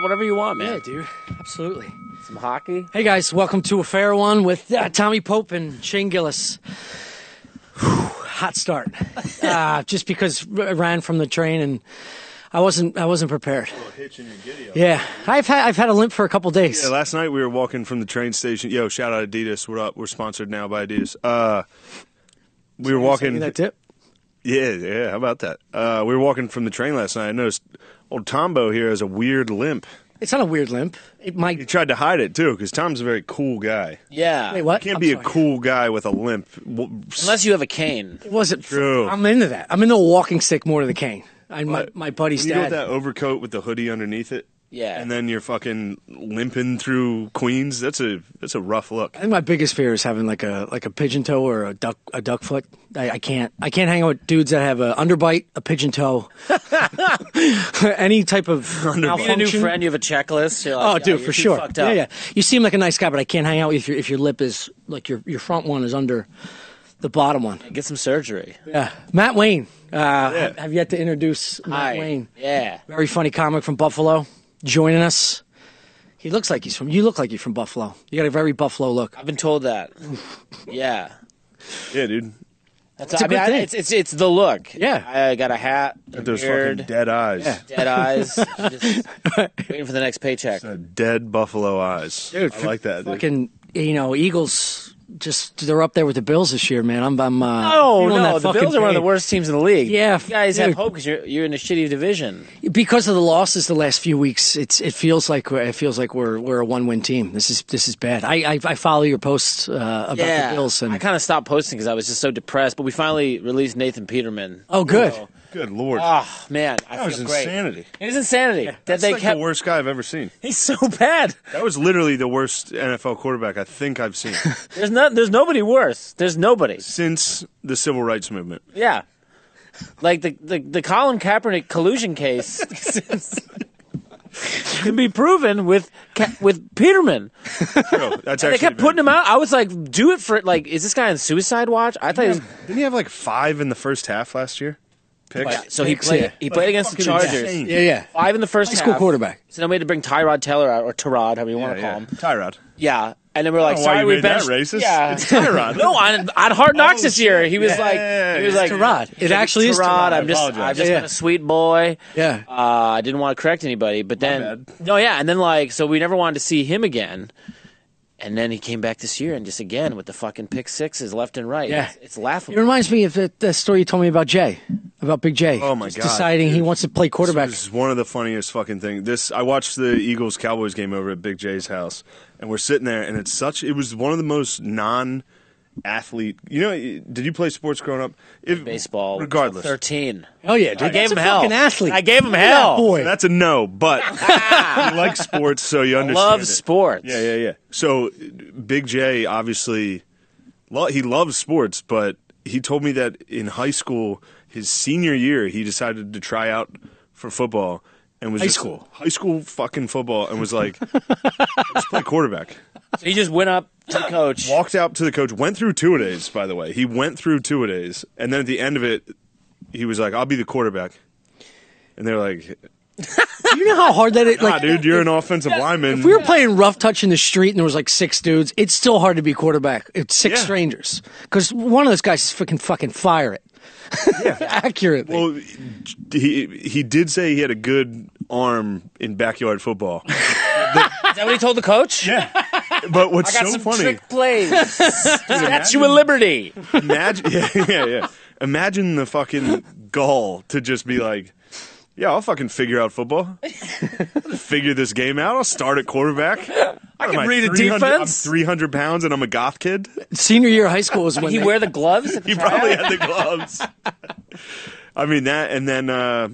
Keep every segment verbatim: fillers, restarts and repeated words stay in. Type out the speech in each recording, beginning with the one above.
about whatever you want, man. Yeah, dude. Absolutely. Some hockey. Hey, guys. Welcome to A Fair One with uh, Tommy Pope and Shane Gillis. Whew, hot start. Uh, just because I ran from the train and I wasn't I wasn't prepared. A little hitch in your giddy up. Yeah. I've had I've had a limp for a couple days. Yeah, last night we were walking from the train station. Yo, shout out Adidas. What up? We're sponsored now by Adidas. Uh, we were walking. That tip? Yeah, yeah. How about that? Uh, we were walking from the train last night. I noticed old Tombo here has a weird limp. It's not a weird limp. It He might. tried to hide it too, because Tom's a very cool guy. Yeah. Wait, what? You can't I'm be sorry. a cool guy with a limp. Unless you have a cane. It wasn't True. I'm into that. I'm into a walking stick more than the cane. I, my, But my buddy's When you go dad. with that overcoat with the hoodie underneath it, Yeah. and then you're fucking limping through Queens. That's a that's a rough look. I think my biggest fear is having like a like a pigeon toe or a duck a duck foot. I, I can't I can't hang out with dudes that have an underbite, a pigeon toe, any type of Being a new malfunction. friend, you have a checklist. You're Oh, like, dude, you're for too sure. fucked Yeah, up. yeah. You seem like a nice guy, but I can't hang out with you if your if your lip is like your your front one is under the bottom one. Get some surgery. Yeah, Matt Wayne. Uh, Have yet to introduce Matt Hi. Wayne. Yeah. Very funny comic from Buffalo, joining us. He looks like he's from. You look like you're from Buffalo. You got a very Buffalo look. I've been told that. Yeah. Yeah, dude. That's It's a I mean, good I, thing. it's, it's it's the look. Yeah. I got a hat, a Got those beard, fucking dead eyes. Yeah. dead eyes, just waiting for the next paycheck. Uh, Dead buffalo eyes. Dude, I like that. Dude. Fucking, you know, Eagles. Just they're up there with the Bills this year, man. I'm, I'm. Uh, No, feeling no, that the fucking Bills are one of the pain. worst teams in the league. Yeah, you guys dude. have hope because you're you're in a shitty division. Because of the losses the last few weeks. It's it feels like we're- it feels like we're we're a one win team. This is this is bad. I I, I follow your posts uh, about Yeah, the Bills and I kind of stopped posting because I was just so depressed. But we finally released Nathan Peterman. oh good. So, Good lord. oh man, I that feel was great. insanity. It is insanity that That's they like kept. the worst guy I've ever seen. He's so bad. That was literally the worst N F L quarterback I think I've seen There's not. There's nobody worse. There's nobody. since the civil rights movement. Yeah, like the the, the Colin Kaepernick collusion case can be proven with Ka- with Peterman. True. That's actually They kept putting him out. I was like, do it for like. Is this guy on suicide watch? I thought he was. Didn't he have like five in the first half last year? Picks. So he Picks, played. yeah. He played against the Fucking Chargers. insane. Yeah, yeah. Five in the first High school half. quarterback. So then we had to bring Tyrod Taylor out, or Tyrod, however you want Yeah, to call yeah. him. Tyrod. Yeah. And then we're like, don't know why sorry, you we made that benched. racist. Yeah. It's Tyrod. no, on, on Hard Knocks Oh, this year, shit. he was Yeah, like, he was it's like, Tyrod. It It's actually is Tyrod. I'm just, I apologize. I've just Yeah, been yeah. a sweet boy. Yeah. Uh, I didn't want to correct anybody, but then, bad. no, yeah, and then like, so we never wanted to see him again. And then he came back this year and just again with the fucking pick sixes left and right. Yeah. It's, it's It laughable. reminds me of the, the story you told me about Jay, about Big J. Oh, my Just God, deciding he dude. wants to play quarterback. This is one of the funniest fucking things. This I watched the Eagles Cowboys game over at Big J's house, and we're sitting there, and it's such. It was one of the most non. Athlete, you know? Did you play sports growing up? If, Baseball. regardless. thirteen. Oh yeah, dude. I gave That's him a hell. fucking athlete. I gave him Look at hell. that boy. That's a no, but you like sports, so you understand. Love it. sports. Yeah, yeah, yeah. So Big J obviously, lo- he loves sports, but he told me that in high school, his senior year, he decided to try out for football and was High just- school? high school fucking football, and was like, let's play quarterback. So he just went up to the coach. Walked out to the coach, went through two a days. By the way, he went through two a days, and then at the end of it, he was like, "I'll be the quarterback," and they're like, Do you know how hard that is? "Nah, Like, dude, you're an offensive lineman." if we were playing rough touch in the street and there was like six dudes, it's still hard to be quarterback. It's six Yeah. strangers because one of those guys is freaking fucking fire it. Accurately. Well, he he did say he had a good arm in backyard football. Is that what he told the coach? Yeah. But what's I got so some funny? trick plays. Statue of Liberty. Imagine, yeah, yeah, yeah. Imagine the fucking gall to just be like, "Yeah, I'll fucking figure out football. I'll figure this game out. I'll start at quarterback. I can read a I'm defense." three hundred pounds and I'm a goth kid. Senior year of high school was when He they- wear the gloves? At the He tryout? probably had the gloves. I mean that, and then uh,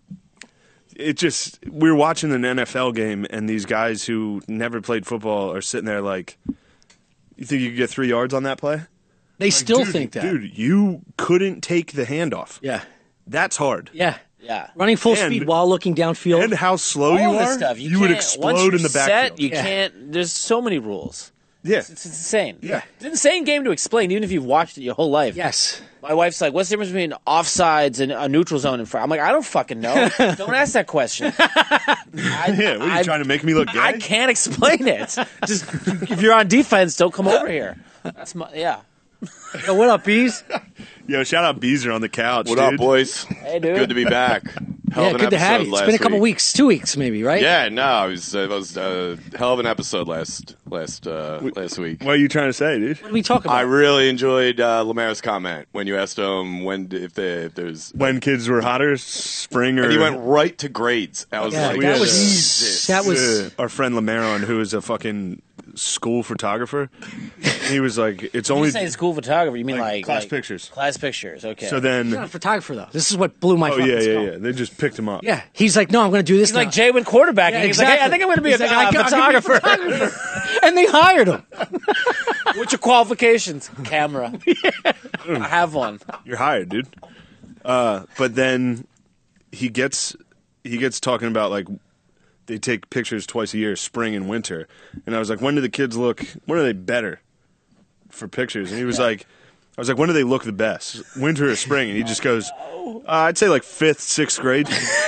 it just we were watching an N F L game, and these guys who never played football are sitting there like, "You think you could get three yards on that play?" they still Dude, think that. dude, you couldn't take the handoff. Yeah. That's hard. Yeah. Yeah. Running full And- speed while looking downfield. And how slow All you this are, stuff. You, would can't- explode once you're in the set, backfield. You Yeah. can't. There's so many rules. Yeah. It's, it's insane. Yeah. It's an insane game to explain, even if you've watched it your whole life. Yes. My wife's like, what's the difference between offsides and a neutral zone in front? I'm like, I don't fucking know. Don't ask that question. I, Yeah, what are you I- trying to make me look gay? I can't explain it. Just if you're on defense, don't come over here. That's my yeah. Yo, what up, Bees? Yo, shout out Beezer on the couch, What dude. up, boys? Hey, dude. Good to be back. Hell Yeah, of an good to have episode you. It's last been a couple week. weeks, two weeks maybe, right? Yeah, no, it was it was a hell of an episode last last uh, last week. What are you trying to say, dude? What did we talk about? I really enjoyed uh, Lemaire's comment when you asked him when if, they, if there's. When kids were hotter, spring or... And he went right to grades. I was yeah, like, we that had was Jesus. that was Uh, our friend Lamaron, who is a fucking school photographer. He was like, it's When only... you say school photography, you mean Like like class like- pictures. Class pictures. Okay. So He's not a then... photographer though. This is what blew my Oh, fucking yeah, yeah, skull. yeah. They just picked him up. Yeah, he's like, no, I'm going to do this. He's like now. Jay when quarterbacking. Yeah, He's like, hey, I exactly. think I'm going to be He's a like, uh, I can- I can be a photographer. photographer. And they hired him. What's your qualifications? Camera. I have one. You're hired, dude. Uh, but then he gets he gets talking about like they take pictures twice a year, spring and winter. And I was like, when do the kids look? When are they better for pictures? And he was like, I was like, when do they look the best, winter or spring? And he just goes, uh, I'd say like fifth, sixth grade.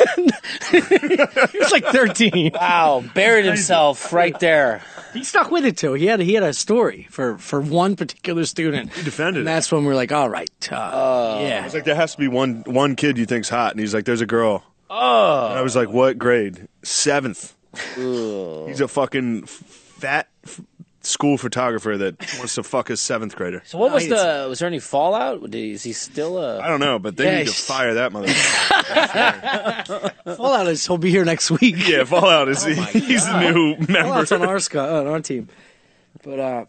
He was like thirteen. Wow, buried himself right there. He stuck with it too. He had he had a story for, for one particular student. He defended and it. that's when we are like, all right, uh, yeah. It's like there has to be one one kid you think's hot, and he's like, there's a girl. Oh. And I was like, what grade? Seventh. He's a fucking fat f- school photographer that wants to fuck a seventh grader. So what was No, the? Was there any fallout? Did he, is he still I a? don't know, but they Yeah, need to he's- fire that motherfucker. Fallout is he'll be here next week. Yeah, Fallout is he's the new member. Fallout's on our sc- uh, on our team. But uh,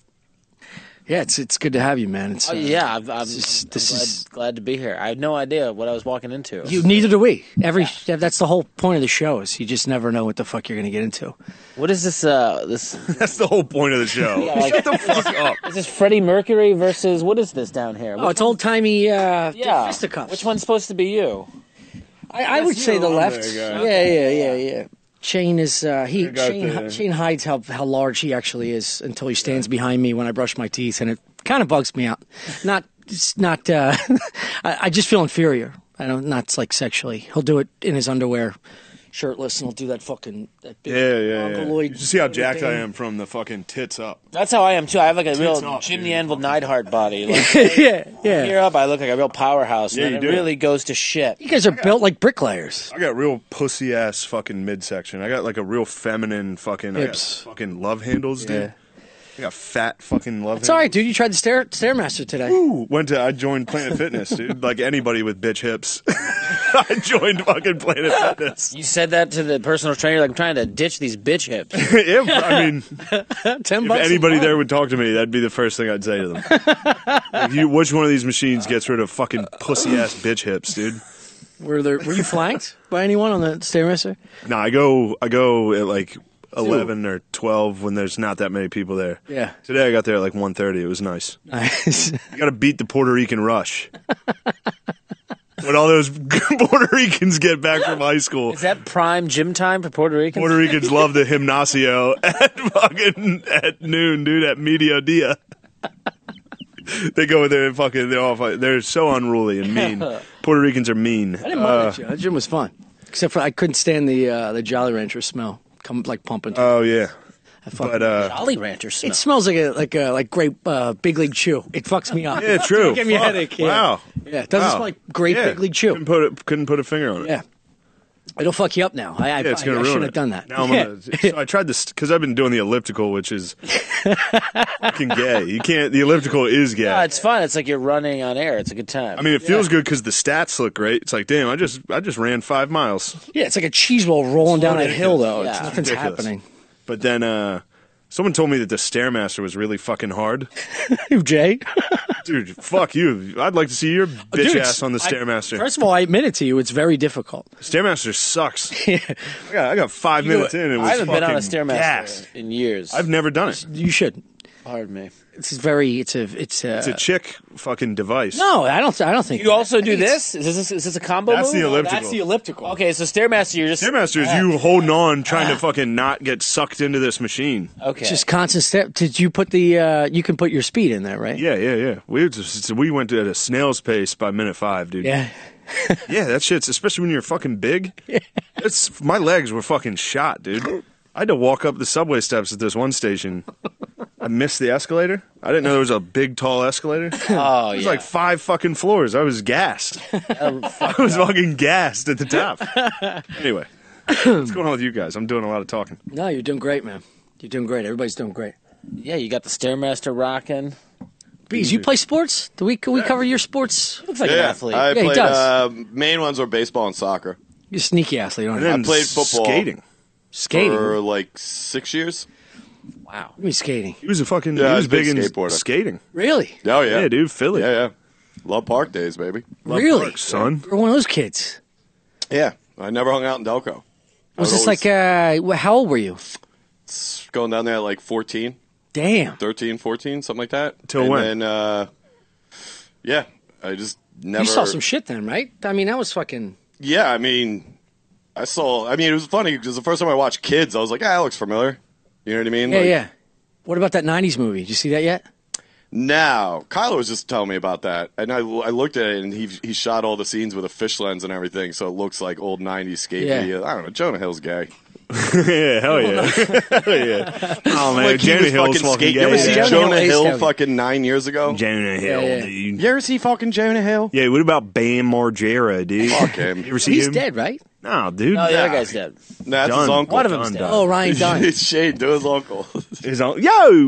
yeah, it's it's good to have you, man. It's, Oh, uh, yeah, I've, I'm, is- I'm this glad, is- glad to be here. I had no idea what I was walking into. You neither do we. Every that's the whole point of the show is you just never know what the fuck you're going to get into. What is this? Uh, this That's the whole point of the show. Yeah, like- Shut the fuck up. is this Freddie Mercury versus what is this down here? Oh, it's old timey uh, yeah. fisticuffs. Which one's supposed to be you? I, I would say the on left. there, guy. Yeah, yeah, yeah, yeah. Shane is uh, he got Shane, the- Shane hides how how large he actually is until he stands behind me when I brush my teeth, and it kind of bugs me out. Not it's not. Uh, I, I just feel inferior. I don't not like sexually. He'll do it in his underwear, shirtless, and he'll do that fucking that big Yeah, yeah, yeah. mongoloid You should see how jacked I thing. am from the fucking tits up. That's how I am too. I have like a real off, Jim dude. the Anvil Neidhart body. Like, yeah, yeah. here up, I look like a real powerhouse. Yeah, and you then it do. really goes to shit. You guys are built like bricklayers. I got real pussy ass fucking midsection. I got like a real feminine fucking I got Hips. fucking love handles, dude. Yeah. I got fat fucking love It's all right, handles. dude. You tried the stair stairmaster today. Ooh, went to I joined Planet Fitness, dude. Like anybody with bitch hips. I joined fucking Planet Fitness. You said that to the personal trainer, like I'm trying to ditch these bitch hips. Yeah, I mean, Ten if bucks. a anybody month. there would talk to me, that'd be the first thing I'd say to them. Like, you, which one of these machines gets rid of fucking pussy ass bitch hips, dude? Were there? Were you flanked by anyone on the stairmaster? No, I go I go at like eleven or twelve when there's not that many people there. Yeah. Today I got there at like one thirty. It was nice. Nice. You got to beat the Puerto Rican rush. When all those Puerto Ricans get back from high school. Is that prime gym time for Puerto Ricans? Puerto Ricans love the gimnasio at fucking at noon, dude, at mediodía. They go in there and fucking they're all fucking, they're so unruly and mean. Puerto Ricans are mean. I didn't mind that gym. That gym was fun, except for I couldn't stand the uh, the Jolly Rancher smell. Come like pumping. Oh yeah. I fuck- But uh Jolly Rancher smell. it smells like a like a like grape uh, Big League Chew. It fucks me up. yeah, true. Give me a Fuck. headache. Yeah. Wow. Yeah, it doesn't Wow. smell like grape Yeah. Big League Chew. Couldn't put it, couldn't put a finger on it. Yeah, it'll fuck you up now. I, I, Yeah, it's I, gonna I ruin shouldn't it. have done that. Now I'm Yeah. gonna. So I tried this because I've been doing the elliptical, which is fucking gay. You can't. The elliptical is gay. No, it's fun. It's like you're running on air. It's a good time. I mean, it feels good because the stats look great. It's like, damn, I just I just ran five miles. Yeah, it's like a cheese roll rolling down that hill, though. It's, Yeah. nothing's Ridiculous. happening. But then uh, someone told me that the Stairmaster was really fucking hard. Who, Jay? Dude, fuck you. I'd like to see your bitch Dude, ass on the I- Stairmaster. First of all, I admit it to you. It's very difficult. Stairmaster sucks. I got I got five minutes in. And it was I haven't been on a fucking Stairmaster gassed. in years. I've never done it. You should. Pardon me. It's very. It's a. It's a. It's a chick fucking device. no, I don't. I don't think You also I do think it's- this? Is this is this a combo That's move? the elliptical. That's the elliptical. Okay, so Stairmaster, you're just Stairmaster is you holding on, trying to fucking not get sucked into this machine. okay. It's just constant step. Did you put the? Uh, you can put your speed in there, right? Yeah, yeah, yeah. We were just, we went at a snail's pace by minute five, dude. Yeah. Yeah, that shit's, especially when you're fucking big. It's my legs were fucking shot, dude. I had to walk up the subway steps at this one station. I missed the escalator. I didn't know there was a big, tall escalator. oh It was yeah. like five fucking floors. I was gassed. I was fucking gassed at the top. Anyway, what's going on with you guys? I'm doing a lot of talking. No, you're doing great, man. You're doing great. Everybody's doing great. yeah, you got the Stairmaster rocking. Bees, you play sports? Do we? Can we cover your sports? Looks like an Yeah, athlete. I Yeah, he played. does. Uh, main ones were baseball and soccer You're a sneaky athlete, aren't And you? then played football. skating. Skating. for like six years. wow. Give me skating. He was a fucking. Yeah, he I was was a big big in skateboarder. skating. Really? Oh yeah, Yeah, dude, Philly. Yeah, yeah. Love park days, baby. Love Really? Park, son. You're one of those kids. Yeah, I never hung out in Delco. I Was would this always- like? Uh, wh- how old were you? going down there at like fourteen, Damn. thirteen, fourteen, something like that. Till and when? Then, uh, yeah, I just never. You saw some shit then, right? I mean, that was fucking. Yeah, I mean, I saw. I mean, it was funny because the first time I watched Kids, I was like, ah, that looks familiar. You know what I mean? Yeah, Like, yeah. What about that nineties movie? Did you see that yet? Now, Kyler was just telling me about that, and I, I looked at it, and he he shot all the scenes with a fish lens and everything, so it looks like old nineties skate Yeah. video. I don't know. Jonah Hill's gay. Yeah, hell yeah. Hell yeah. Oh, man. Like he Jonah was Hill's fucking fucking skate. gay. You ever see Jonah Jonah, Hill is Hill heavy. fucking nine years ago? Jonah Hill, Yeah, yeah. dude. You ever see fucking Jonah Hill? Yeah, what about Bam Margera, dude? Fuck him. You ever see He's him? dead, right? No, dude. No, the Yeah. other guy's dead. That's his Done. uncle. One of them's Done, dead. done. Oh, Ryan Dunn. It's Shane to his uncle. His own. Yo!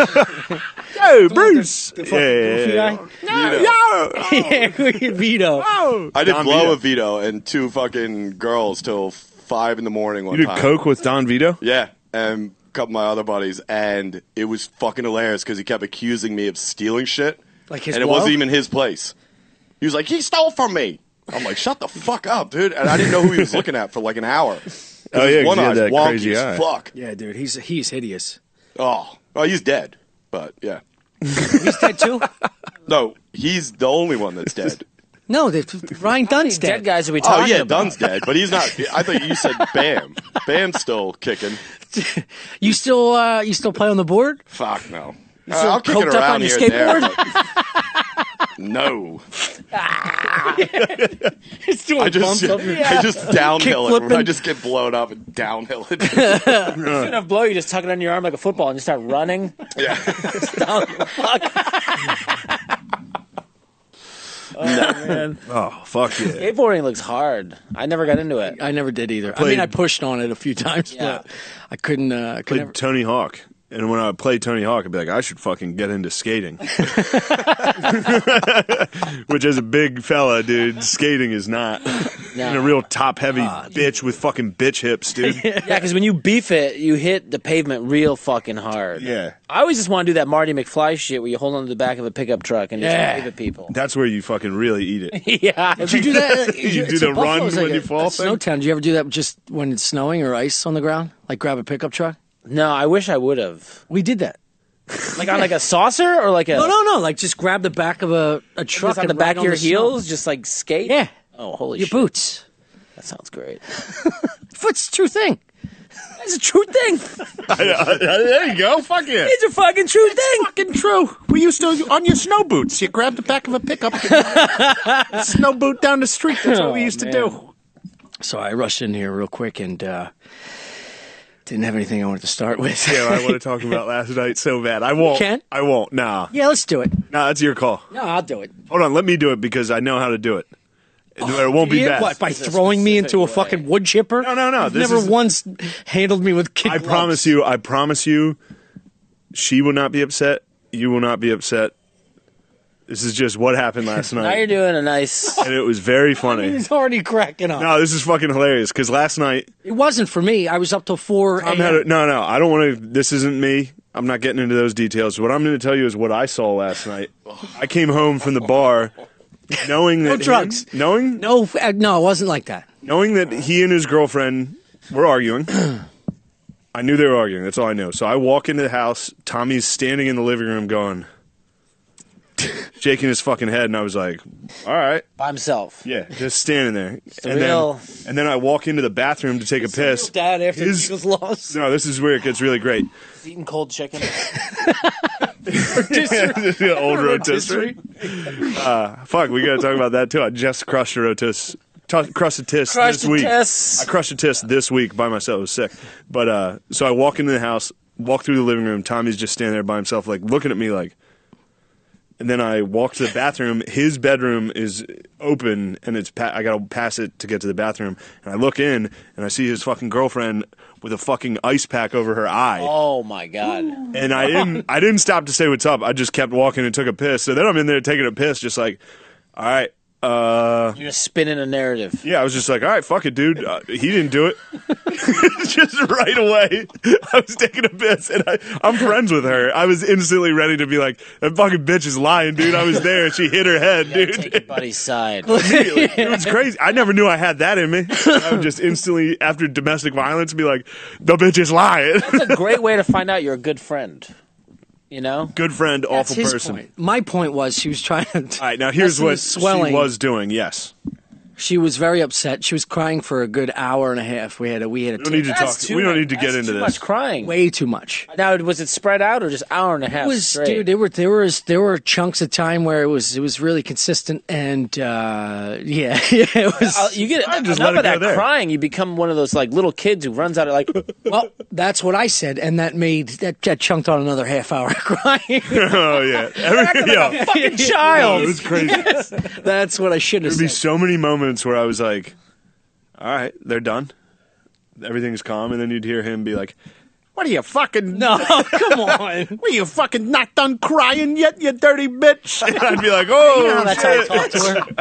Yo, Bruce! the Yeah, fucking goofy yeah, guy? yeah. Vito. Yo! Yeah, Vito. Oh! I did Don blow Vito. with Vito and two fucking girls till five in the morning one You did time. coke with Don Vito? Yeah, and a couple of my other buddies, and it was fucking hilarious because he kept accusing me of stealing shit, Like his and it blow? wasn't even his place. He was like, "He stole from me." I'm like, "Shut the fuck up, dude!" And I didn't know who he was looking at for like an hour. 'Cause Oh, his yeah, 'cause one he had eye's that wonky crazy as eye. fuck. Yeah, dude, he's he's hideous. Oh, oh, he's dead. But yeah, He's dead too. no, he's the only one that's dead. No, the, Ryan Dunn's Dead dead. guys are we Oh talking yeah, about? Dunn's dead, but he's not. I thought you said Bam. Bam's still kicking. You still uh, you still play on the board? Fuck no. Uh, still I'll kick it coked up around on your here and there, skateboard? but- No. He's doing I just, bumps up your- I just downhill it. flipping. I just get blown up and downhill it. Instead of blow, you just tuck it under your arm like a football and you start running. yeah. Down the fuck. Oh, man. Oh, fuck yeah. Skateboarding looks hard. I never got into it. I never did either. I Played- mean, I pushed on it a few times, Yeah. but I couldn't. Uh, I could Played never. Tony Hawk. And when I played Tony Hawk, I'd be like, I should fucking get into skating. Which, as a big fella, dude, skating is not. Being a real top-heavy bitch with fucking bitch hips, dude. Yeah, because when you beef it, you hit the pavement real fucking hard. Yeah. I always just want to do that Marty McFly shit where you hold on to the back of a pickup truck and just Yeah. wave at people. That's where you fucking really eat it. Yeah. Did you do that? You do it's the in Buffalo, run it's like when a- you fall a thing? Snowtown. Did you ever do that just when it's snowing or ice on the ground? Like grab a pickup truck? No, I wish I would have. We did that. Like on like a saucer or like a No, no, no. Like just grab the back of a, a truck just on and the back ride of your the snow. heels, just like skate. Yeah. Oh, holy Your shit! boots. That sounds great. It's a true thing. It's a true thing. There you go. Fuck yeah. It's a fucking true thing. Fucking true. We used to, on your snow boots, you grab the back of a pickup, snow boot down the street. That's what we Oh, used to man. do. So I rushed in here real quick and uh, didn't have anything I wanted to start with. Yeah, I want to talk about last night so bad. I won't. can? I won't. Nah. Yeah, let's do it. Nah, that's your call. No, I'll do it. Hold on. Let me do it because I know how to do it. it won't be Yeah, bad. what, by throwing me into a fucking wood chipper? No, no, no, You've this never is- once handled me with kick I gloves. promise you, I promise you, she will not be upset. You will not be upset. This is just what happened last Now you're night. doing a nice. And it was very funny. He's already cracking up. No, this is fucking hilarious because last night, It wasn't for me. I was up till four. Tom had a, no, no, I don't want to, this isn't me. I'm not getting into those details. What I'm going to tell you is what I saw last night. I came home from the bar knowing that. No drugs. him- knowing, No, uh, no, it wasn't like that. knowing that he and his girlfriend were arguing. I knew they were arguing. That's all I know. So I walk into the house. Tommy's standing in the living room going, shaking his fucking head, and I was like, all right. By himself. Yeah, just standing there. And real. then, and then I walk into the bathroom to take a piss. Dad after His- the Eagles lost. No, this is where it gets really great. He's eating cold chicken. The old rotisserie. Uh, fuck, we got to talk about that too. I just crushed a rotis, t- crushed a tis Crushed this a week. tis. I crushed a tis this week by myself. It was sick. But uh, so I walk into the house, walk through the living room. Tommy's just standing there by himself, like looking at me, like. And then I walk to the bathroom. His bedroom is open, and it's pa- I got to pass it to get to the bathroom. And I look in, and I see his fucking girlfriend with a fucking ice pack over her eye. Oh my god. And I didn't I didn't stop to say what's up. I just kept walking and took a piss. So then I'm in there taking a piss, just like, all right, uh, You're just spinning a narrative. yeah, I was just like, all right, fuck it, dude. Uh, he didn't do it. Just right away, I was taking a piss, and I, I'm friends with her. I was instantly ready to be like, that fucking bitch is lying, dude. I was there. She hit her head, You gotta dude. take your buddy's side. Immediately. It was crazy. I never knew I had that in me. I would just instantly, after domestic violence, be like, the bitch is lying. It's a great way to find out you're a good friend. You know? Good friend, That's awful his person. point. My point was she was trying to. All right, now here's lessen what the swelling. she was doing. Yes. She was very upset. She was crying for a good hour and a half. We had a we had a We don't need to That's talk. too We don't much- need to get that's into too this. much crying. way too much. Now, was it spread out or just hour and a half It was, straight? dude. There were there was there were chunks of time where it was it was really consistent, and uh, yeah, yeah, it was. Uh, you get I just enough let of it go that there. crying, you become one of those like little kids who runs out of like. Well, that's what I said, and that made that, that chunked on another half hour of crying. Oh yeah, Every, yo, fucking oh, child. it was crazy. That's what I should have There'd be said. so many moments where I was like, "All right, they're done. Everything's calm," and then you'd hear him be like, What are you fucking? No, come on. What are you fucking not done crying yet, you dirty bitch? and I'd be like, "Oh, You know, that's how I shit." talk to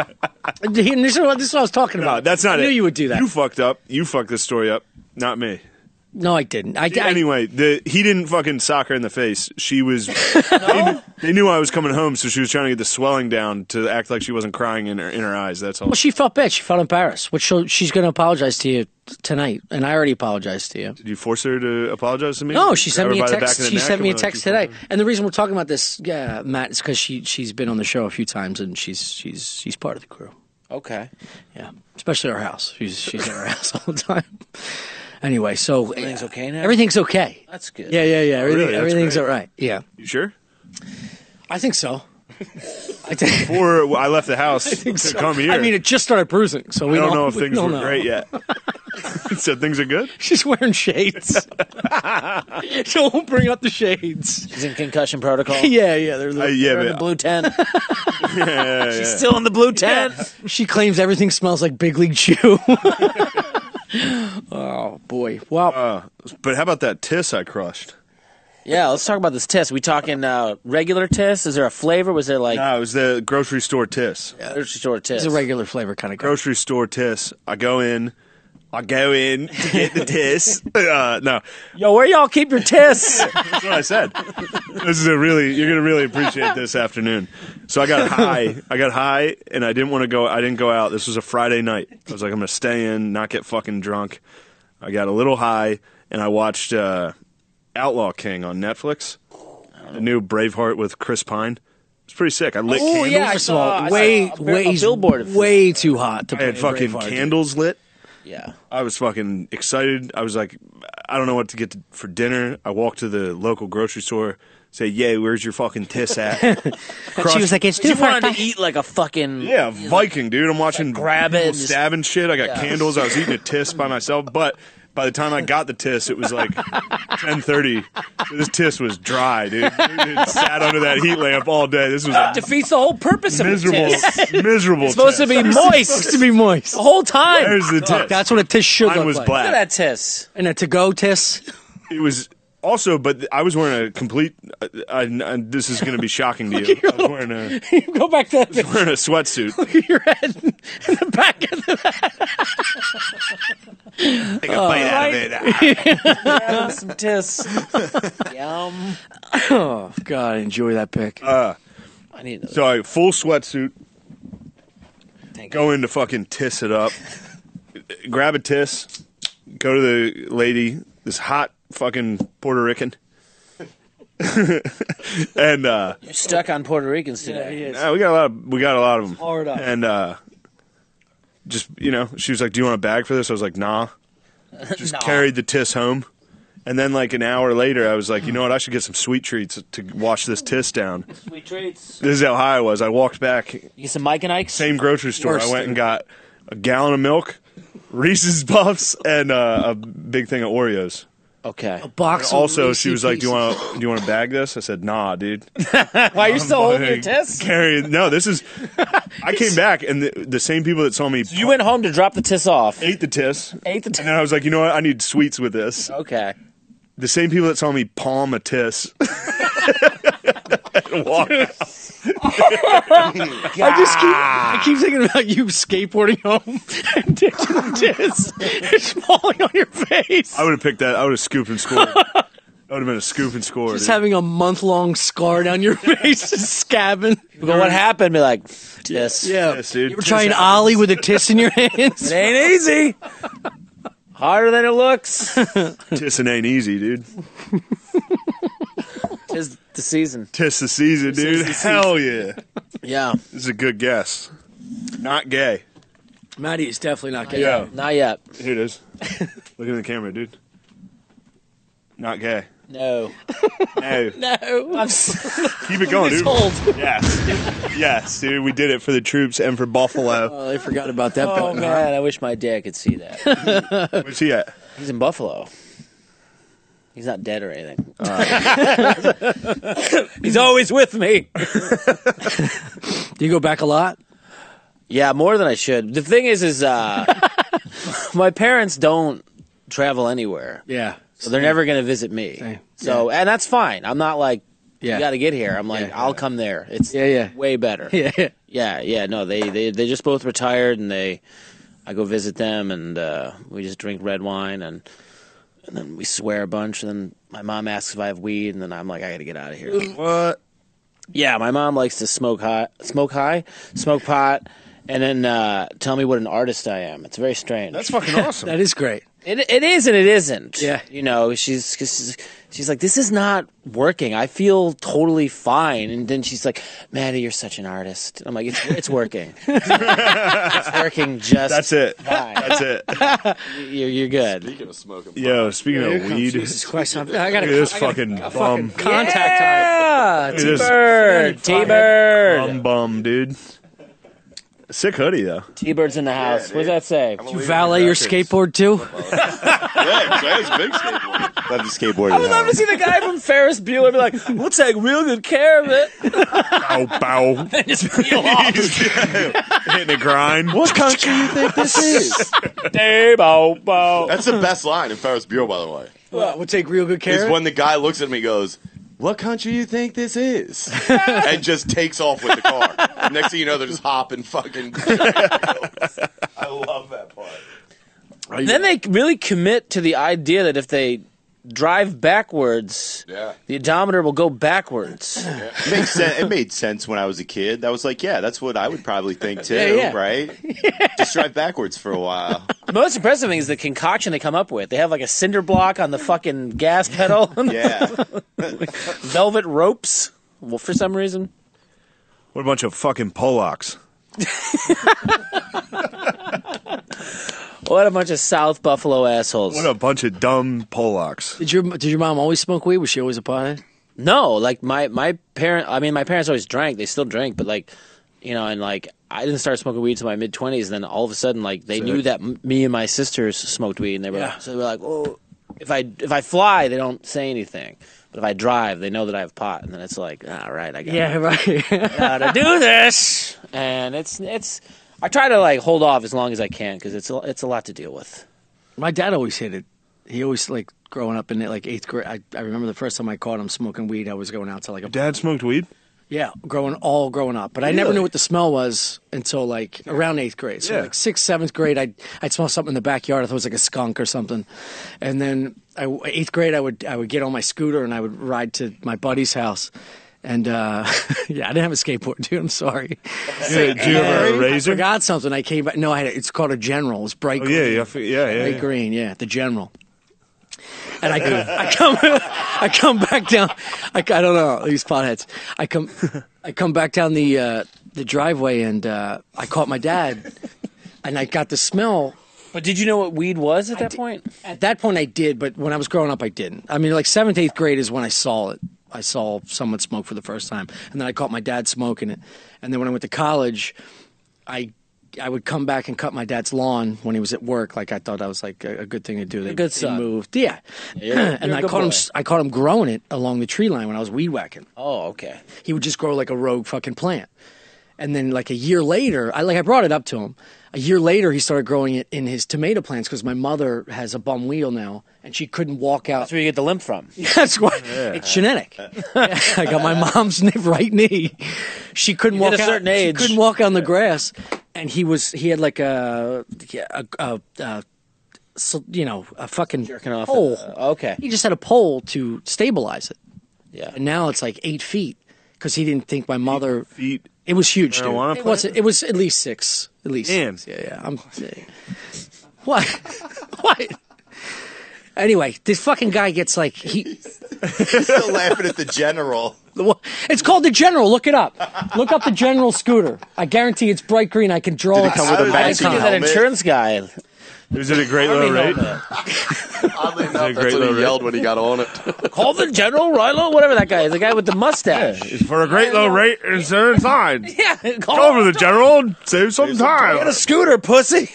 her. He- and this, is what, this is what I was talking No, about. that's not I it. knew you would do that. You fucked up. You fucked this story up, not me. No, I didn't. I, I, Anyway, the he didn't fucking sock her in the face. She was. they, they knew I was coming home, so she was trying to get the swelling down to act like she wasn't crying in her in her eyes. That's all. Well, she felt bad. She felt embarrassed, which she'll, she's going to apologize to you t- tonight, and I already apologized to you. Did you force her to apologize to me? No, she sent Grab me her a by the back text. of the She neck sent and me a be like, text "You today, fucking-" and the reason we're talking about this, uh, Matt, is because she she's been on the show a few times, and she's she's she's part of the crew. Okay. Yeah, especially our house. She's she's at our house all the time. Anyway, so Everything's okay now? Everything's okay. That's good. Yeah, yeah, yeah. Everything, Really? That's everything's great. all right. Yeah, You sure? I think so. I think. Before I left the house to so. come here, I mean, it just started bruising, so we I don't know if we things don't were know. great yet. So things are good. She's wearing shades. Don't bring up the shades. She's in concussion protocol. Yeah, yeah. They're, Uh, yeah, They're in but the blue tent. yeah, yeah, She's yeah. still in the blue tent. She claims everything smells like Big League Chew. Oh boy! Well, Uh, but how about that tiss I crushed? Yeah, let's talk about this test. We talking uh, regular test? Is there a flavor? Was there like No, it was the grocery store tiss. grocery store test? it's a regular flavor kind of. Grocery store tiss. I go in. I go in to get the tiss. Uh, no, Yo, where y'all keep your tests? that's what I said. This is a really, you're gonna really appreciate this afternoon. So I got high. I got high, and I didn't want to go. I didn't go out. This was a Friday night. I was like, I'm gonna stay in, not get fucking drunk. I got a little high, and I watched uh, Outlaw King on Netflix. The new Braveheart with Chris Pine. It's pretty sick. I lit Oh, candles. yeah, I First of all, saw- I way, saw a bi- way, a billboard of- way too hot to I had play fucking Braveheart. candles lit. Yeah. I was fucking excited. I was like, I don't know what to get to, for dinner. I walked to the local grocery store, say, "Yay, where's your fucking tiss at?" She was like, "It's You too wanted far." to eat like a fucking Yeah, Viking, dude. I'm watching grab it people and just- stabbing shit. I got Yeah. candles. I was eating a tiss by myself, but by the time I got the tiss, it was like ten thirty. This tiss was dry, dude. It sat under that heat lamp all day. This was a defeats the whole purpose of a miserable, test. miserable. It's supposed to tiss. be supposed moist to be moist. the whole time. There's the tiss. That's what a tiss should Mine look was like. black. Look at that test. And a to-go tiss. It was also, but I was wearing a complete. Uh, I, I, this is going to be shocking to you. I was wearing a, You go back to that picture. wearing a sweatsuit. Look at your head in the back of the Take a bite out of it. Some tests. Yum. Oh, God, I enjoy that pic. Uh, I need another. so I full sweatsuit. Thank Go in to fucking tiss it up. Grab a tiss. Go to the lady. This hot fucking Puerto Rican. and uh, You're stuck on Puerto Ricans today. yeah, we got a lot. Of, we got a lot of them. Hard up. And uh, just you know, she was like, "Do you want a bag for this?" I was like, "Nah." Just Nah. carried the Tiss home. And then, like an hour later, I was like, "You know what? I should get some sweet treats to wash this Tiss down." Sweet treats. This is how high I was. I walked back, You get some Mike and Ike's? same grocery store. Worst I went thing. and got a gallon of milk, Reese's Puffs, and uh, a big thing of Oreos. Okay. Box. of Also, Reese's she was like, "Do you Pieces. want to do you want to bag this?" I said, "Nah, dude." Why you're still holding your Like, test? Carrying no, this is. I came back and the, the same people that saw me You went home to drop the tiss off. ate the Tiss, Ate the and tiss. then I was like, "You know what? I need sweets with this." Okay. The same people that saw me palm a Tiss. and walk out. I just keep, I keep thinking about you skateboarding home and ditching the disc. It's falling on your face. I would have picked that. I would have scooped and scored. That would have been a scoop and score. Just dude. having a month long scar down your face, just scabbing. But what happened? Be like, tiss. Yeah. Yes, dude. You were Tiss trying happens. ollie with a tiss in your hands. It ain't easy. Harder than it looks. Tissing ain't easy, dude. Tis the season. Tiss the season, dude. Hell yeah. Yeah. This is a good guess. Not gay. Maddie is definitely not gay. Yeah. Not yet. Here it is. Look at the camera, dude. Not gay. No. No. No. I'm s- Keep it going, dude. told. Yes. Yes, dude. We did it for the troops and for Buffalo. Oh, I forgot about that. Oh, bet. man. I wish my dad could see that. Where's he at? He's in Buffalo. He's not dead or anything. He's always with me. Do you go back a lot? Yeah, more than I should. The thing is, is uh, my parents don't travel anywhere. Yeah. So they're never going to visit me. Same. So, and that's fine. I'm not like, Yeah. you got to get here. I'm like, Yeah. I'll come there. It's Yeah, yeah. way better. Yeah. Yeah, yeah. No, they, they, they just both retired, and they, I go visit them, and uh, we just drink red wine, and and then we swear a bunch, and then my mom asks if I have weed, and then I'm like, I got to get out of here. What? Yeah, my mom likes to smoke high, smoke high, smoke pot, and then uh, tell me what an artist I am. It's very strange. That's fucking awesome. That is great. It it is and it isn't. Yeah. You know, she's she's, she's like, this is not working. I feel totally fine. And then she's like, Maddie, you're such an artist. I'm like, it's it's working. It's working just That's it. fine. That's it. You're you're good. Speaking of smoking, Yo, speaking Here of comes- weed, Jesus look Christ. I'm- I got at this a, fucking bum. contact Yeah, at this. T-Bird, T-Bird, Bum bum, dude. Sick hoodie, though. T-Bird's in the house. What does that say? I'm a You leader valet in your jackets. skateboard too? Yeah, that's a big skateboard. Love to skateboard. I would love to see the guy from Ferris Bueller be like, we'll take real good care of it. Bow, bow. Just peel off. Hitting the grind. What country you think this is? Hey, bow, bow. That's the best line in Ferris Bueller, by the way. Well, we'll take real good care. Is when the guy looks at me and goes, "What country you think this is?" and just takes off with the car. Next thing you know, they're just hopping fucking. I love that part. Then they really commit to the idea that if they drive backwards, Yeah. the odometer will go backwards. It makes sense. It made sense when I was a kid. I was like, yeah, that's what I would probably think too, Yeah, yeah. right? Just drive backwards for a while. The most impressive thing is the concoction they come up with. They have like a cinder block on the fucking gas pedal, Yeah. velvet ropes. Well, for some reason, What a bunch of fucking Polacks. what a bunch of South Buffalo assholes. What a bunch of dumb Polacks. Did your did your mom always smoke weed? Was she always a pothead? No, like my my parent. I mean, my parents always drank. They still drink, but like, you know, and like I didn't start smoking weed until my mid twenties. And then all of a sudden, like they knew that m- me and my sisters smoked weed, and they were Yeah. like, so they were like, oh, if I if I fly, they don't say anything, but if I drive, they know that I have pot, and then it's like, all right, I got Yeah, right. gotta do this, and it's it's. I try to like hold off as long as I can because it's a, it's a lot to deal with. My dad always hit it. He always like growing up in like eighth grade. I, I remember the first time I caught him smoking weed. I was going out to like a Dad smoked weed? yeah, growing all growing up. But I never knew what the smell was until like around eighth grade. So Yeah. like sixth, seventh grade, I'd I'd smell something in the backyard. I thought it was like a skunk or something. And then I, eighth grade, I would I would get on my scooter and I would ride to my buddy's house. And uh, yeah, I didn't have a skateboard, dude. I'm sorry. Yeah, do you have a I razor? forgot something. I came back. No, I had it. It's called a General. It's bright Oh, green. yeah, yeah, I fi- yeah, yeah. Bright yeah. green, yeah, the General. And I, I come, I come back down. I, I don't know these potheads. I come, I come back down the uh, the driveway, and uh, I caught my dad, and I got the smell. But did you know what weed was at that point? At that point, I did, but when I was growing up, I didn't. I mean, like seventh, eighth grade is when I saw it. I saw someone smoke for the first time, and then I caught my dad smoking it. And then when I went to college, I I would come back and cut my dad's lawn when he was at work. Like I thought that was like a, a good thing to do. They, A good they son. moved, yeah. You're- you're and a I good caught him. boy. I caught him growing it along the tree line when I was weed whacking. Oh, okay. He would just grow like a rogue fucking plant. And then like a year later, I like I brought it up to him. A year later, he started growing it in his tomato plants because my mother has a bum wheel now, and she couldn't walk out. That's where you get the limp from. That's why it's genetic. I got my mom's right knee. She couldn't You walk hit a out. certain age. She couldn't walk on the grass, and he was he had like a a, a, a so, you know a fucking Jerking off. pole. Uh, okay. He just had a pole to stabilize it, Yeah. and now it's like eight feet because he didn't think my mother. Feet. It was huge, dude. Marijuana It plant? was it was at least six. At least Damn. six. Yeah, yeah. I'm. What? What? Anyway, this fucking guy gets like he. Still laughing at the general. It's called the General. Look it up. Look up the General scooter. I guarantee it's bright green. I can draw Did it. it come with a I I matching think of that helmet? insurance guy. Was it a great low rate? Oddly enough, great that's what little he yelled when he got on it. Call the General Rilo, whatever that guy is, the guy with the mustache. For a great low rate, it's inside. Yeah, call Go over to the general and save some time. Get a scooter, pussy.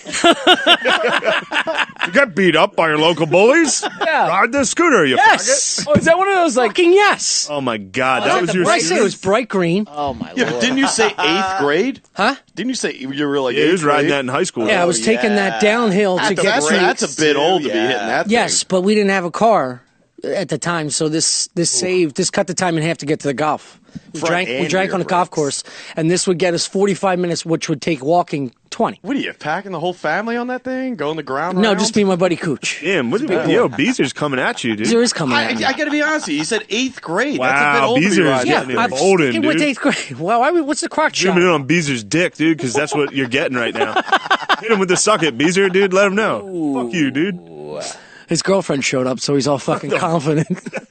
You get beat up by your local bullies? Yeah. Ride the scooter, you Yes. Oh, is that one of those like? Fucking yes. faggot. Oh my god, Oh, that is was that your What I say? It was bright green. Oh my Yeah, but lord! didn't you say eighth grade? Huh? Didn't you say you were like Yeah, he eighth was riding grade? that in high school. Yeah, I was taking that downhill to That's, get that's, to. that's a bit old to be Yeah. hitting that Yes, thing. but we didn't have a car at the time, so this this saved this cut the time in half to get to the golf. We Front drank we and drank rear on the golf brakes. course, and this would get us forty-five minutes, which would take walking twenty. What are you, packing the whole family on that thing? Going the ground No, round? just me and my buddy Cooch. Damn, what did yo, Beezer's coming at you, dude. There is coming I, at me. I gotta be honest with you. You said eighth grade. That's a bit Wow, old to be Beezer's riding getting that it. thing. I've Bolden, fucking went to dude. eighth grade. Well, I, what's the crock shot? Zooming in on Beezer's dick, dude, because that's what you're getting right now. Hit him with the suck it, Beezer, dude. Let him know. Fuck you, dude. His girlfriend showed up, so he's all fucking confident.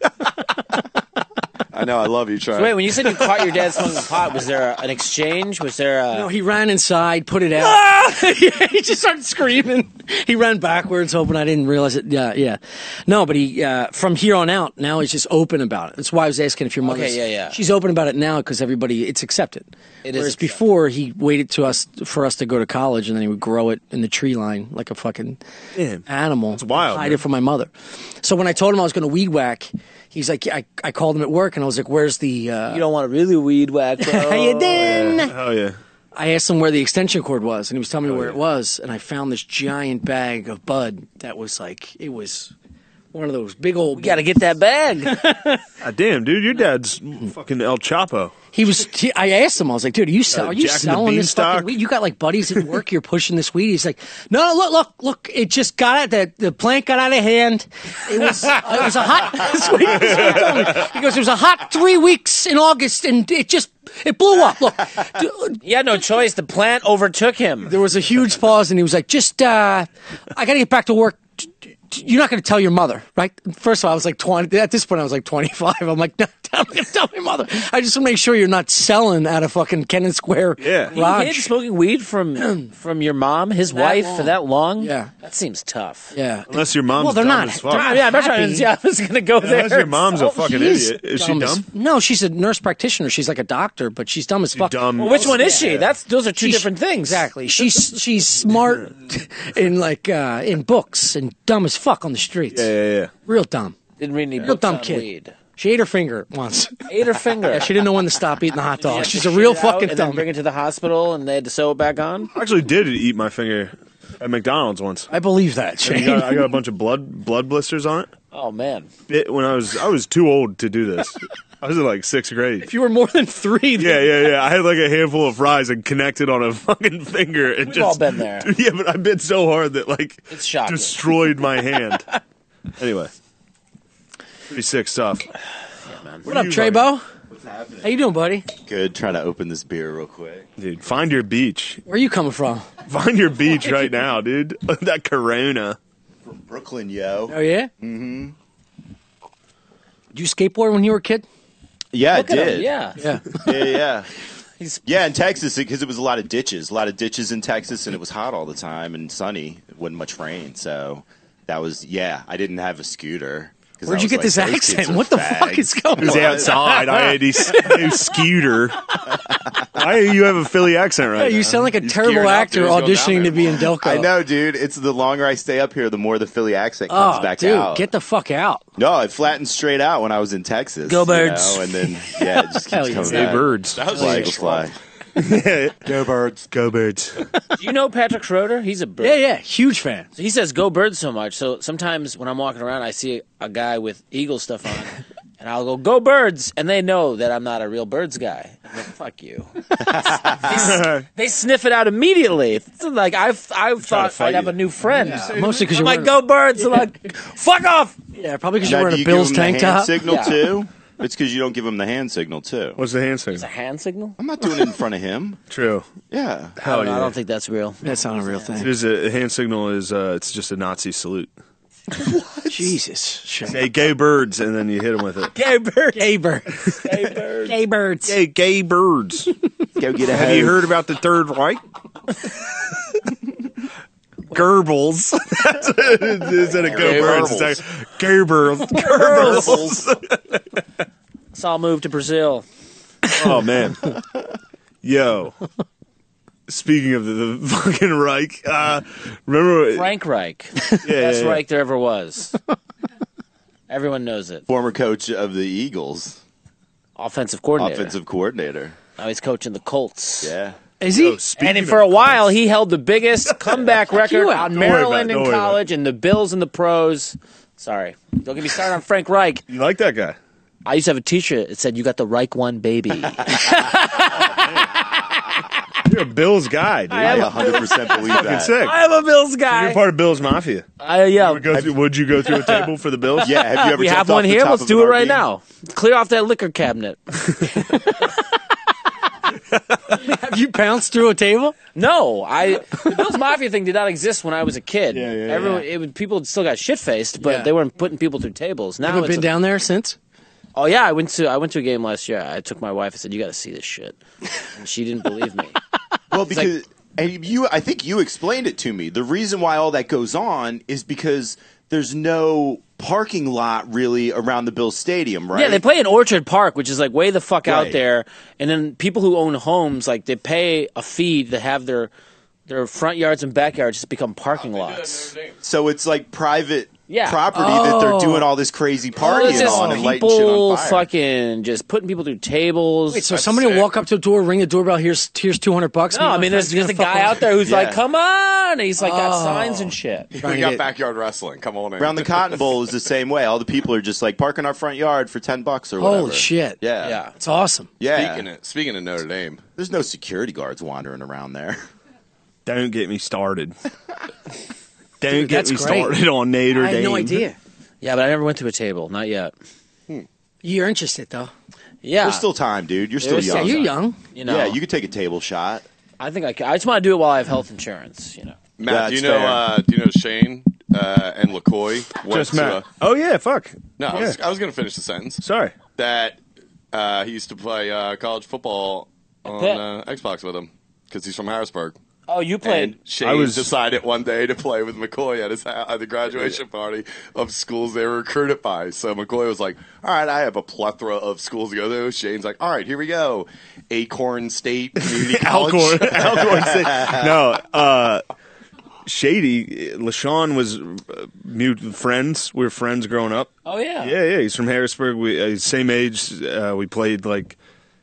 I know. I love you, Trey. Wait, when you said you caught your dad smoking pot, was there an exchange? Was there a? No, he ran inside, put it out. Yeah, he just started screaming. He ran backwards, hoping I didn't realize it. Yeah, yeah. No, but he uh, from here on out, now he's just open about it. That's why I was asking if your mother. Okay, yeah, yeah. She's open about it now because everybody, it's accepted. It is Whereas accepted. before, he waited to us for us to go to college, and then he would grow it in the tree line like a fucking Damn. animal. That's wild, Hide man. it from my mother. So when I told him I was going to weed whack, he's like, yeah, I, I called him at work, and I was like, "Where's the?" Uh, You don't want to really weed whack, bro. How you doing? Hell yeah. I asked him where the extension cord was, and he was telling me where it was, and I found this giant bag of bud that was like, it was one of those big old. We got to get that bag. God damn, dude, your dad's fucking El Chapo. He was. He, I asked him. I was like, "Dude, are you sell, Uh, are you Jack and the selling this fucking Beanstalk? weed? You got like buddies at work? You're pushing this weed?" He's like, "No, look, look, look! It just got out. The the plant got out of hand. It was uh, it was a hot." This is what he told me. He goes, "It was a hot three weeks in August, and it just it blew up. Look." Dude, He had no choice. The plant overtook him. there was a huge pause, and he was like, "Just, uh, I got to get back to work. You're not going to tell your mother, right?" First of all, I was like twenty. At this point, I was like twenty-five. I'm like, "No, I'm going to tell my mother. I just want to make sure you're not selling out of fucking Kennan Square Yeah. You hid garage." smoking weed from from your mom, his wife, for long. that long? Yeah. That seems tough. Yeah. Unless your mom's Well, they're dumb not- as fuck. they're not- Yeah, that's right. Happy. Yeah, I was going to go there. Unless your mom's a fucking She is idiot. Is she dumb as- dumb? No, she's a nurse practitioner. She's like a doctor, but she's dumb as fuck. Dumb. Well, which one is she? That's Those are two She's- different things. Exactly. She's she's smart in like uh, in books and dumb as fuck on the streets. Yeah, yeah, yeah. Real dumb. Didn't read any Real books dumb on kid. weed. She ate her finger once. Ate her finger. Yeah, she didn't know when to stop eating the hot dog. Yeah, She's she a real shit it out fucking and then dumb. bring it to the hospital, and they had to sew it back on. I actually did eat my finger at McDonald's once. I believe that, I Shane. got, I got a bunch of blood blood blisters on it. Oh man. It when I was I was too old to do this. I was in like sixth grade. If you were more than three, Yeah, yeah, yeah. I had like a handful of fries and connected on a fucking finger, and We've just all been there. Yeah, but I bit so hard that like It's shocking. destroyed my hand. Anyway, pretty sick stuff. What up, you Treybo? What's happening? How you doing, buddy? Good. Trying to open this beer real quick. Dude, find your beach. Where are you coming from? Find your beach right now, dude. That Corona. From Brooklyn, yo. Oh yeah. Did you skateboard when you were a kid? Yeah, Look I at did. him. Yeah. Yeah. yeah, yeah. He's Yeah, in Texas, because it was a lot of ditches, a lot of ditches in Texas, and it was hot all the time and sunny. It wasn't much rain, so that was yeah. I didn't have a scooter. 'Cause Where'd I you was get like, this those kids accent? are What the fags. fuck is going He was on? outside. I had his new scooter. Why do you have a Philly accent right Yeah, now? you sound like a terrible gearing up, actor dude. He's going down auditioning to there. be in Delco. I know, dude. It's the longer I stay up here, the more the Philly accent comes Oh, back dude, out. get the fuck out. No, it flattened straight out when I was in Texas. Go you Birds. know, and then yeah, it just Hell keeps yeah. coming Hey, back. birds. That was Fly, like Eagles Trump. fly. Go birds. Go birds. Do you know Patrick Schroeder? He's a bird. Yeah, yeah, huge fan. He says "Go Birds" so much. So sometimes when I'm walking around, I see a guy with Eagle stuff on, and I'll go "Go Birds," and they know that I'm not a real Birds guy. I'm like, fuck you. they, they sniff it out immediately. It's like I've I've thought fight I'd have you. a new friend. Mostly because I'm you're like, wearing "Go Birds!" I'm like, "Fuck off." yeah, probably because Now, you're do wearing you a Bills give 'em tank the hand top. signal Yeah. too? It's because you don't give him the hand signal too. What's the hand signal? It's a hand signal. I'm not doing it in front of him. True. Yeah. I Hell don't, know, yeah. I don't think that's real. That's not a real It thing. is a, a hand signal is uh, it's just a Nazi salute. Jesus. Sure. Say gay birds, and then you hit them with it. Gay bird. Gay birds. Gay bird. Gay birds. Hey, gay birds. Go get a Have you heard about the Third Reich? Goebbels. That's it. Instead of go Gay birds, it's like Goebbels. Goebbels. Saw move to Brazil. Oh man. Yo. Speaking of the, the fucking Reich, uh, remember? Frank Reich. yeah, Best yeah, yeah. Reich there ever was. Everyone knows it. Former coach of the Eagles, Offensive coordinator. offensive coordinator. Now he's coaching the Colts. Yeah. Is he? Oh, speaking And of for a while, Colts, he held the biggest comeback record you out. on Don't worry about Maryland it. in Don't worry about college and the Bills and the pros. Sorry. Don't get me started on Frank Reich. you like that guy? I used to have a t-shirt that said, "You got the Reich one, baby." You're a Bills guy, dude. I one hundred percent believe Fucking that. sick. I am a Bills guy. You're part of Bills Mafia. I, yeah. Would, go through, would you go through a table for the Bills? Yeah, have you ever we jumped have off one the here. top Let's of do an it right R V? now. Clear off that liquor cabinet. Have you pounced through a table? No, I the Bills Mafia thing did not exist when I was a kid. Yeah, yeah, Everyone, it would, people still got shit faced, but Yeah. they weren't putting people through tables. Now Haven't it's been a- down there since? Oh yeah, I went to I went to a game last year. I took my wife and said, "You got to see this shit," and she didn't believe me. Well, because and you, I think you explained it to me. The reason why all that goes on is because there's no parking lot really around the Bills Stadium, right? Yeah, they play in Orchard Park, which is like way the fuck out Right. there. And then people who own homes, like they pay a fee to have their their front yards and backyards just become parking lots. So it's like private Yeah. property that they're Oh. doing all this crazy It's partying just on and lighting shit people on fire. fucking just putting people through tables. Wait, so That's somebody will sick. walk up to a door, ring the doorbell, here's here's two hundred bucks. no, I mean there's just a guy out there who's Yeah. like, "Come on!" And he's like got Oh. signs and shit. We Trying to got get- backyard wrestling. Come on in. Around the Cotton Bowl is the same way. All the people are just like park in our front yard for ten bucks or whatever. Holy shit. Yeah. Yeah. It's awesome. Yeah. Speaking of, speaking of Notre Dame, There's no security guards wandering around there. Don't get me started. Don't Dude, get that's me great. started on Notre I had Dame. no idea. Yeah, but I never went to a table, not yet. You're interested, though. Yeah, There's still time, dude. You're still There's Yeah, young. you're young. you know. Yeah, you could take a table shot. I think I, can, I just want to do it while I have health insurance. You know. Matt, That's do you know? fair. Uh, do you know Shane uh, and LaCoy? went Just to Matt. a- Oh yeah, fuck. no, I Yeah. was, I was going to finish the sentence. Sorry. That uh, he used to play uh, college football on Pitt. uh, Xbox with him because he's from Harrisburg. Oh, you played. And Shane I was- decided one day to play with McCoy at his ha- at the graduation party of schools they were recruited by. So McCoy was like, "All right, I have a plethora of schools to go to." Shane's like, "All right, here we go, Acorn State Community College." Alcorn. Alcorn State. No, uh, Shady. LaShawn was uh, mute friends. We were friends growing up. Oh yeah. Yeah, yeah. He's from Harrisburg. We uh, same age. Uh, we played like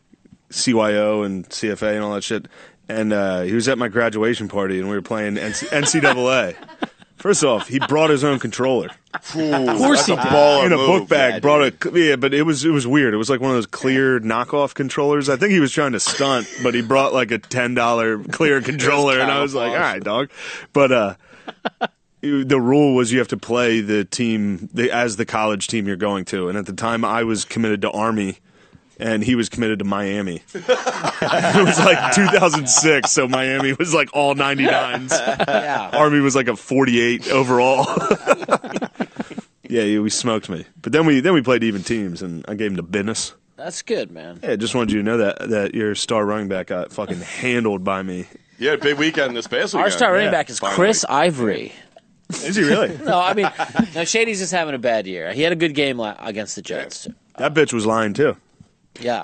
C Y O and C F A and all that shit. And uh, he was at my graduation party, and we were playing N C double A. First off, he brought his own controller Of course he did. in a book bag. Yeah, brought a yeah, but it was it was weird. It was like one of those clear knockoff controllers. I think he was trying to stunt, but he brought like a ten dollar clear controller, and I was like, all camouflage. right, dog. But uh, you- the rule was you have to play the team the, as the college team you're going to, and at the time I was committed to Army. And he was committed to Miami. It was like two thousand six, so Miami was like all ninety-nines. Yeah. Army was like a forty-eight overall. Yeah, yeah, we smoked me. But then we then we played even teams, and I gave him the business. That's good, man. Yeah, just wanted you to know that that your star running back got fucking handled by me. You had a big weekend this past weekend. Our star running yeah, back is finally. Chris Ivory. Is he really? No, I mean, no, Shady's just having a bad year. He had a good game la- against the Jets. That bitch was lying too. Yeah.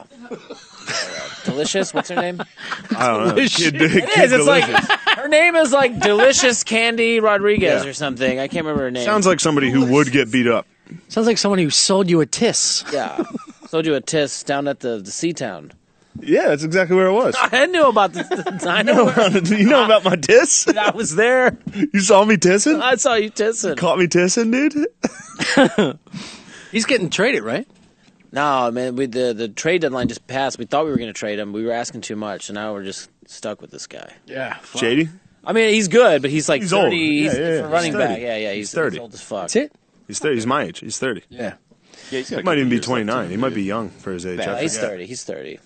Delicious. What's her name? I don't know. Kid, It Kid is. It's like Delicious. her name is like Delicious Candy Rodriguez Yeah. or something. I can't remember her name. Sounds like somebody who would get beat up. Sounds like someone who sold you a tiss. Yeah. Sold you a tiss down at the, the Sea Town. Yeah, that's exactly where it was. I knew about the. I know. Where, You know about my tiss? I was there. You saw me tissing? I saw you tissing. Caught me tissing, dude? He's getting traded, right? No, man. We, the the trade deadline just passed. We thought we were going to trade him. We were asking too much, and now we're just stuck with this guy. Yeah. Shady? I mean, he's good, but he's like He's old. thirty. Yeah, He's yeah, yeah. for running He's thirty. back. Yeah, yeah. He's, He's thirty. He's old as fuck. That's it? He's thirty. He's my age. He's thirty. Yeah. Yeah, he's got a He might couple even be years left, twenty-nine. too. He might be young for his age. Yeah, I he's forget. thirty. He's thirty.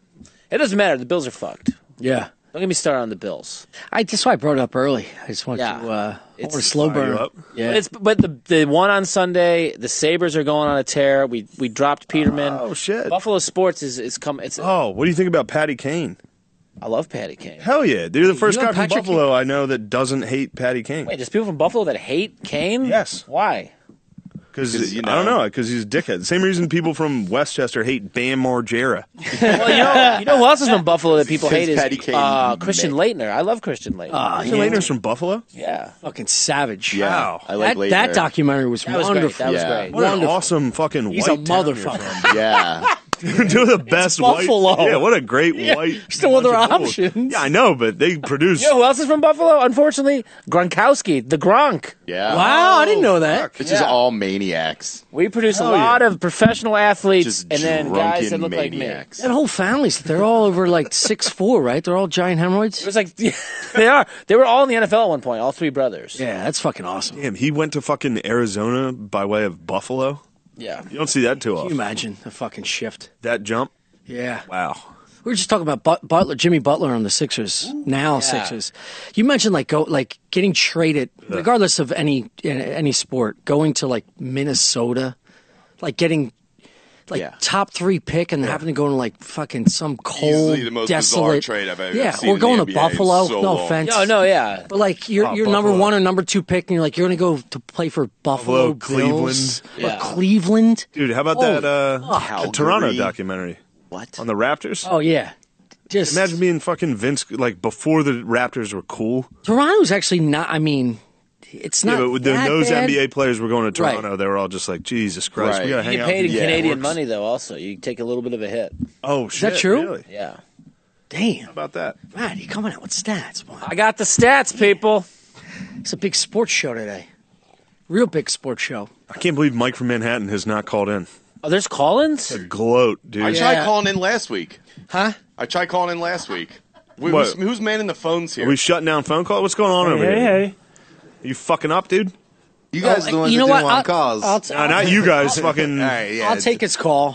It doesn't matter. The Bills are fucked. Yeah. Don't get me started on the Bills. I that's why I brought it up early. I just want Yeah. to uh I It's- want to slow Fire you burn. up. Yeah. But it's but the the one on Sunday, the Sabres are going on a tear. We we dropped Peterman. Oh, shit. Buffalo sports is is come. It's Oh, what do you think about Patty Kane? I love Patty Kane. Hell yeah. You're the first know guy from Patrick- Buffalo I know that doesn't hate Patty Kane. Wait, there's people from Buffalo that hate Kane? Yes. Why? 'Cause 'Cause, you I don't know. know. Because he's a dickhead. The same reason people from Westchester hate Bam Margera. Well, you know, you know who else is from Buffalo that people Because hate is Patty Kane uh, Christian made- Leitner. I love Christian Leitner. Ah, Christian yeah. Leitner's from Buffalo? yeah. Fucking savage. Yeah, Wow. I like that, that Leitner. documentary was, That was great. wonderful. That was Yeah. great. What an Wonderful. awesome fucking He's a white town you're motherfucker. from. Yeah. Two of the best Buffalo. white. Yeah, what a great white. There's no other bunch of fools. options. Yeah, I know, but they produce. You know who else is from Buffalo? Unfortunately, Gronkowski, the Gronk. Yeah. Wow, I didn't know that. It's just Yeah. all maniacs. We produce Hell a lot yeah. of professional athletes Just and then guys that drunken look like me. maniacs. That whole family's they're all over like six four, right? They're all giant hemorrhoids. It was like they are. They were all in the N F L at one point. All three brothers. Yeah, that's fucking awesome. Damn, he went to fucking Arizona by way of Buffalo. Yeah. You don't see that too Can you often. imagine the fucking shift? That jump. Yeah. Wow. We were just talking about But- Butler, Jimmy Butler on the Sixers. Now Yeah. Sixers. You mentioned like go like getting traded, regardless of any any sport, going to like Minnesota, like getting like Yeah. top three pick and having to go to like fucking some cold, Easily the most bizarre desolate trade I've ever yeah, seen or in going the to N B A in Buffalo. so no long. offense. No, no, yeah. But like you're Oh, you're number Buffalo. one or number two pick, and you're like you're gonna go to play for Buffalo, Buffalo, Bills Cleveland. or Yeah. Cleveland. Dude, how about Holy that uh, Calgary. the Toronto documentary What? on the Raptors? Oh yeah, just Imagine being fucking Vince, like before the Raptors were cool. Toronto's actually not. I mean, it's not. Yeah, but when that those bad. N B A players were going to Right. Toronto, they were all just like, Jesus Christ, Right. we gotta You hang get out. paid in with these Canadian dorks." money though. Also, you take a little bit of a hit. Oh shit, that true? Really? Yeah. Damn, How about that? man, you coming out with stats? Wow. I got the stats, people. It's a big sports show today. Real big sports show. I can't believe Mike from Manhattan has not called in. Oh, there's Collins. Gloat, dude. I Yeah. tried calling in last week. Huh? I tried calling in last week. Wait, What? who's, who's manning the phones here? Are we shutting down phone call? What's going on over here? Are you fucking up, dude? You guys are the ones you know that what? didn't want I'll, calls. I'll, t- No, not you guys. Fucking. All right, yeah. I'll take his call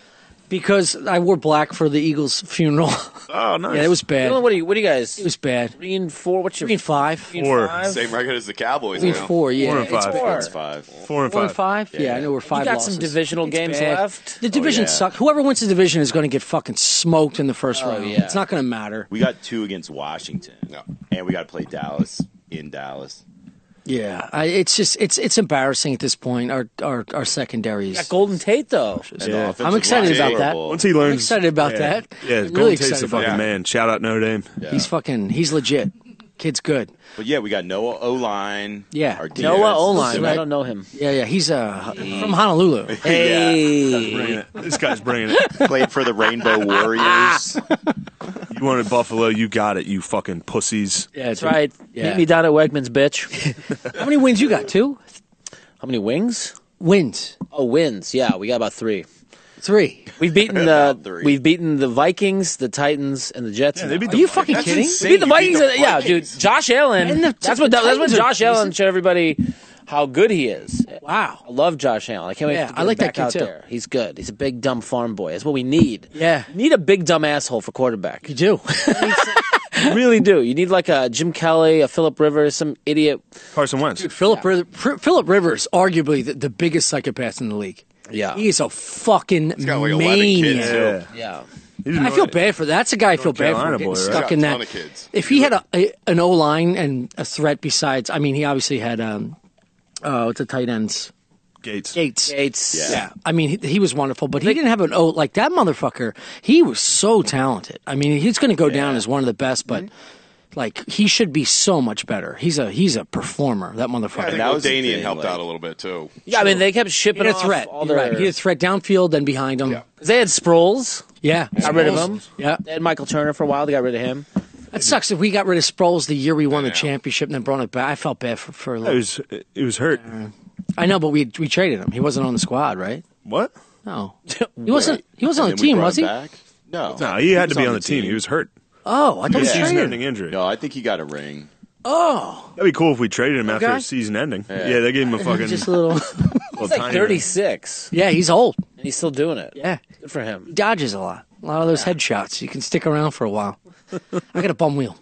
because I wore black for the Eagles' funeral. Oh, nice. Yeah, it was bad. What do you? What do you guys? It was bad. Three and four. What's your Three and five. three and Four. five? Same record as the Cowboys Three now. and four. Yeah, Four and it's five. bad. Four. That's five. four and Four five. and five. Yeah, I know we're five. You got losses. some divisional It's games bad. left. The division yeah. sucks. Whoever wins the division is going to get fucking smoked in the first Oh, round. yeah. It's not going to matter. We got two against Washington. No. And we got to play Dallas in Dallas. Yeah, I, it's just it's it's embarrassing at this point. Our our our secondary You got is. Golden Tate though. And the Yeah. offensive I'm excited line is about that. terrible. Once he learns, I'm excited about yeah. that. Yeah, I'm Golden really Tate's excited the fucking about that. man. Shout out Notre Dame. He's fucking. He's legit. Kid's good. But yeah, we got Noah O-line. Yeah. Our Noah defense- Oline. I right. don't know him. Yeah, yeah. He's uh from Honolulu. Hey. Bringing it. This guy's bringing it. Played for the Rainbow Warriors. You wanted Buffalo, you got it, you fucking pussies. Yeah, That's right. Yeah. Meet me down at Wegmans, bitch. How many wins you got? Two How many wings? wins. Oh, wins. Yeah, we got about three. Three. We've beaten About the three. we've beaten the Vikings, the Titans, and the Jets. Yeah, they beat Are the you fucking That's kidding? insane. We beat the You beat Vikings. the yeah, dude. Vikings. Josh Allen. And the- that's what the that's what Titans are Josh Allen decent. showed everybody how good he is. Wow. I love Josh Allen. I can't wait Yeah, to get I him like that back kid out too. there. He's good. He's a big dumb farm boy. That's what we need. Yeah. You need a big dumb asshole for quarterback. You do. You really do. You need like a Jim Kelly, a Philip Rivers, some idiot. Carson Wentz. Philip Rivers, Philip Rivers, arguably the, the biggest psychopath in the league. Yeah. He is a fucking He's got like eleven kids, maniac. too. Yeah. He's I feel bad for that. That's a guy I feel North bad for Carolina getting boy, right? stuck Got in a that. ton of kids. If he had a, a an O line and a threat besides, I mean, he obviously had um, uh, what's the tight ends? Gates. Gates. Gates. Yeah. Yeah, I mean, he, he was wonderful, but he didn't have an O like that motherfucker. He was so talented. I mean, he's going to go down as one of the best, but like he should be so much better. He's a he's a performer. That I motherfucker. think that was the Danian thing, helped like- out a little bit too. Yeah, I mean, they kept He shipping had a off threat. all You're their. right. He had a threat downfield and behind him. Yeah. They had Sproles. Yeah, Got rid of him. Yeah, They had Michael Turner for a while. They got rid of him. that sucks. If we got rid of Sproles the year we won the know. championship and then brought it back, I felt bad for for a He little. was, he was hurt. I know, but we we traded him. He wasn't on the squad, right? What? No, he wasn't. He wasn't on And the then we team, brought was him he? back? No. No, he had to was be on the team. He was hurt. Oh, I thought He we had a traded season-ending him. injury. No, I think he got a ring. Oh, That'd be cool if we traded him after Okay. a season ending. Yeah, they gave him a fucking just a little. little He's like tiny- thirty-six, Yeah, he's old. and he's still doing it. Yeah, Good for him. he dodges a lot. A lot of those headshots. You can stick around for a while. I got a bum wheel.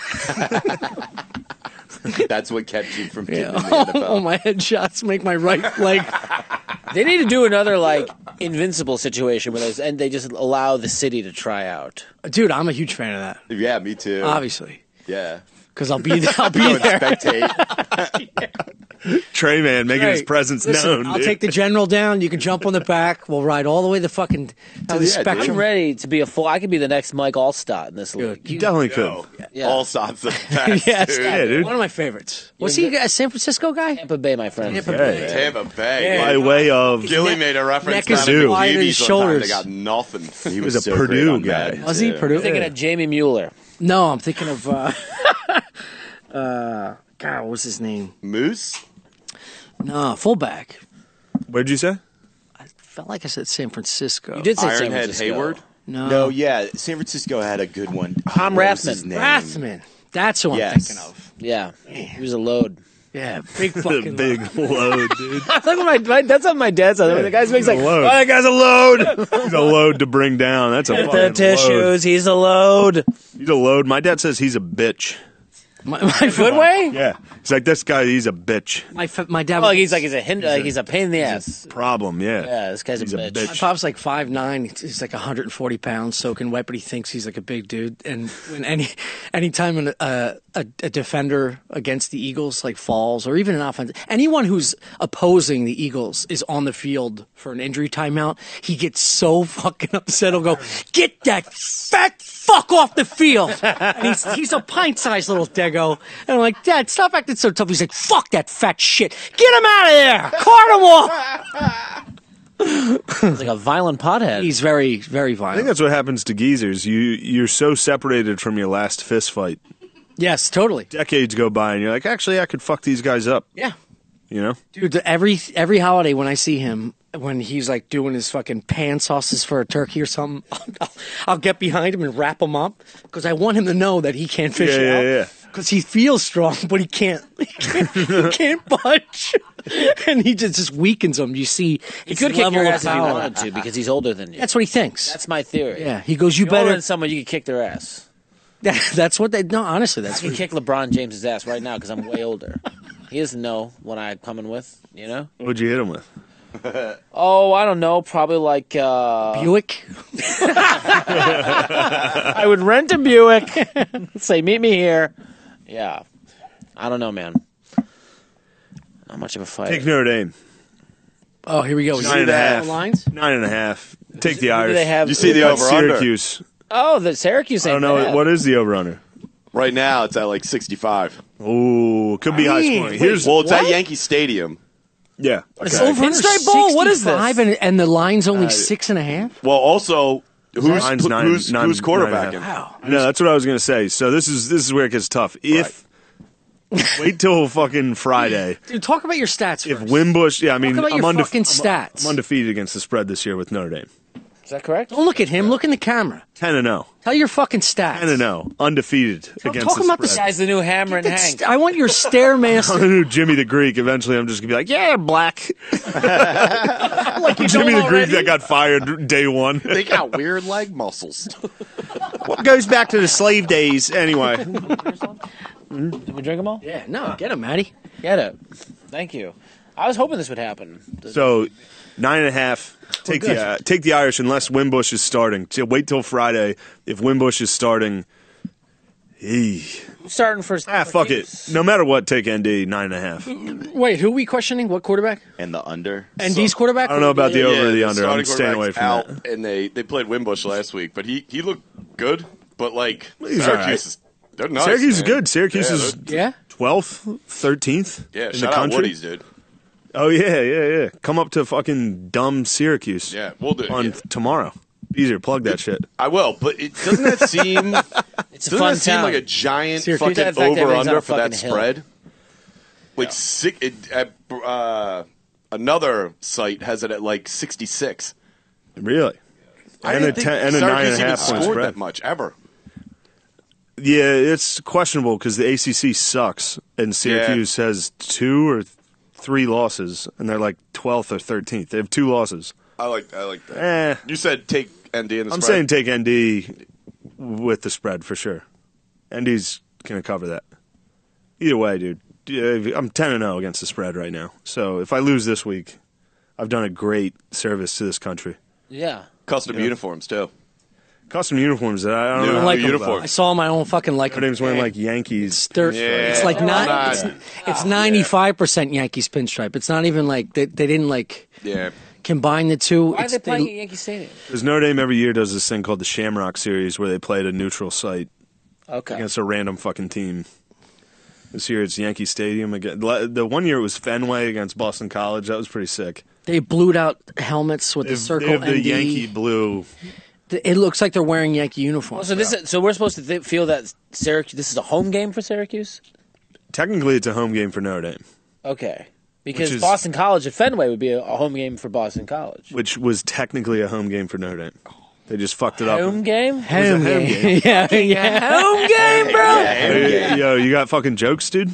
That's what kept you from getting Yeah. in the N F L. Oh, my headshots make my right leg. They need to do another like invincible situation where there's, and they just allow the city to try out. Dude, I'm a huge fan of that. Yeah, me too. Obviously, Yeah. because I'll be I'll be Go and there. spectate. Trey Man making his Right. presence Listen, known. I'll dude. take the general down. You can jump on the back. We'll ride all the way to fucking to Hell the yeah, dude. I'm spectrum. ready to be a full. I could be the next Mike Allstott in this league. Dude, You definitely could. Oh, Yeah. All sides of the best, Yes, dude. Yeah, dude. one of my favorites. Was he a San Francisco guy? Tampa Bay, my friend. Tampa Hey. Bay. Tampa Bay. By way of Gilly Neck- made a reference neck is down at wide in his McGeevy's one time. shoulders. They got nothing. He was was a so Purdue great on guy. that, Was he too. Purdue? I'm thinking of Jamie Mueller. No, I'm thinking of uh, uh, God, what was his name? Moose? No, fullback. what did you say? Felt like I said San Francisco. You did say San Ironhead Francisco. Hayward? No, No, yeah. San Francisco had a good one. Tom What was his Rathman. name? Rathman. That's who I'm Yes. thinking of. Yeah, he was a load. Yeah, big The fucking big load, dude. That's like what my, my that's what my dad said. The guy makes like, a load. oh, that guy's a load. He's a load to bring down. That's a The fucking load. tissues, he's a load. He's a load. My dad says he's a bitch. My, my, Good way. Yeah. He's like, this guy, he's a bitch. my, fa- my dad. Oh, he's like he's a hind- like he's a pain in the ass. Problem, yeah. Yeah, this guy's a He's a bitch. bitch. My pop's like five nine. He's like one hundred forty pounds, soaking wet, but he thinks he's like a big dude. And when any anytime an, uh, a a defender against the Eagles like falls, or even an offense, anyone who's opposing the Eagles is on the field for an injury timeout, he gets so fucking upset. He'll go, "Get that fat fuck off the field!" And he's he's a pint-sized little Dego, and I'm like, "Dad, stop acting so tough." He's like, "Fuck that fat shit! Get him out of there! Cart him off!" He's like a violent pothead. He's very, very I think violent. that's what happens to geezers. You, you're so separated from your last fist fight. Yes, totally. Decades go by, and you're like, actually, I could fuck these guys up. Yeah. You know? Dude, the- every every holiday when I see him, when he's like doing his fucking pan sauces for a turkey or something, I'll, I'll get behind him and wrap him up because I want him to know that he can't fish Yeah, it yeah, out. yeah. Because he feels strong, but he can't. He can't, he can't budge, and he just, just weakens him. You see, he could kick level your of ass if he power. wanted to because he's older than you. That's what he thinks. That's my theory. Yeah, he goes, "You If you're older better." than someone, you can kick their ass. That's what they. No, honestly, that's I can what. kick LeBron James's ass right now because I'm way older. He doesn't know what I'm coming with, you know? What'd you hit him with? Oh, I don't know. Probably like uh, Buick. I would rent a Buick. Say, meet me here. Yeah. I don't know, man. Not much of a fight. Take Notre Dame. Oh, here we go. Nine and a half. Lines. Nine and a half. Take the Who do Irish. they have? You see the That's over-under. Syracuse. Oh, the Syracuse I ain't don't know. bad. What is the over-under? Right now, it's at like sixty-five. Ooh, could be high Hey, scoring. wait, Here's Well, it's What? at Yankee Stadium. yeah. It's Okay. over Pinstripe Bowl? What is this? sixty-five And, and the line's only six and a half. Well, also, who's Line's who's, nine- who's, nine- who's quarterbacking? nine and a Wow. No, that's what I was gonna say. So this is this is where it gets tough. If wait till fucking Friday. Dude, talk about your stats If first. Wimbush, yeah, I mean, about I'm, your undefe- fucking I'm- stats. I'm undefeated against the spread this year with Notre Dame. Is that correct? Don't look at him. Look in the camera. Ten and zero. Tell your fucking stats. Ten and zero. Undefeated against talk the about the spread. Guy's the new Hammer and Get Hank. st- I want your stairmaster. I'm Jimmy the Greek. Eventually, I'm just gonna be like, yeah, black. like you Jimmy don't the Greek already. that got fired day one. They got weird leg muscles. What goes back to the slave days anyway? Did we drink them all? Yeah, no, get him, Matty. Get it. Thank you. I was hoping this would happen. So nine and a half. Take good. the uh, take the Irish unless Wimbush is starting. So wait till Friday. If Wimbush is starting, he Starting first. ah fuck it. No matter what, take N D nine and a half. Wait, who are we questioning? What quarterback? And the under. N D's quarterback? I don't know about the over Yeah, or the the under. starting I'm staying away quarterback's from out, that. and they, they played Wimbush last week, but he, he looked good. But like He's Syracuse, all right. is, they're nice. Syracuse is man. good. Syracuse yeah, is they're- Yeah? twelfth, thirteenth yeah. in Shout the out country. Woody's, dude. Oh yeah, yeah, yeah. Come up to fucking dumb Syracuse. Yeah, we'll do. on yeah. tomorrow. Easier, plug that shit. I will, but it doesn't that seem It's a doesn't fun that seem town. like a giant Syracuse? fucking In fact, everything's over on under a for that fucking hill. spread? Like sick. It, at, uh, another site has it at like sixty six. Really? I And a didn't think ten- and a nine Syracuse and a even half point scored spread. that much ever. Yeah, it's questionable because the A C C sucks, and Syracuse has two or th- three losses, and they're like twelfth or thirteenth. They have two losses. I like I like that. Eh, You said take N D in the I'm spread. saying take N D with the spread for sure. N D's going to cover that. Either way, dude. Yeah, I'm ten and oh against the spread right now. So if I lose this week, I've done a great service to this country. Yeah. Custom uniforms too. Custom uniforms that I don't Yeah, know. I how like to them. feel uniform. about. I saw him. I don't fucking like Her him. name's wearing like Yankees. They're- Yeah. It's like nine. Not- It's, it's ninety-five percent Yankees pinstripe. It's not even like they, they didn't like Yeah. combine the two. Why are It's- they playing at Yankee Stadium? Because Notre Dame every year does this thing called the Shamrock Series where they play at a neutral site Okay. against a random fucking team. This year it's Yankee Stadium again. The one year it was Fenway against Boston College. That was pretty sick. They blued out helmets with They the have, circle they have the N D. Yankee blue. It looks like they're wearing Yankee uniforms. Oh, so this is, so we're supposed to th- feel that Syracuse. This is a home game for Syracuse. Technically, it's a home game for Notre Dame, Okay. Because Which is- Boston College at Fenway would be a, a home game for Boston College. which was technically a home game for Notre Dame. They just fucked it up. Home game? home home game. yeah, yeah. Home game, bro. Hey, yo, you got fucking jokes, dude?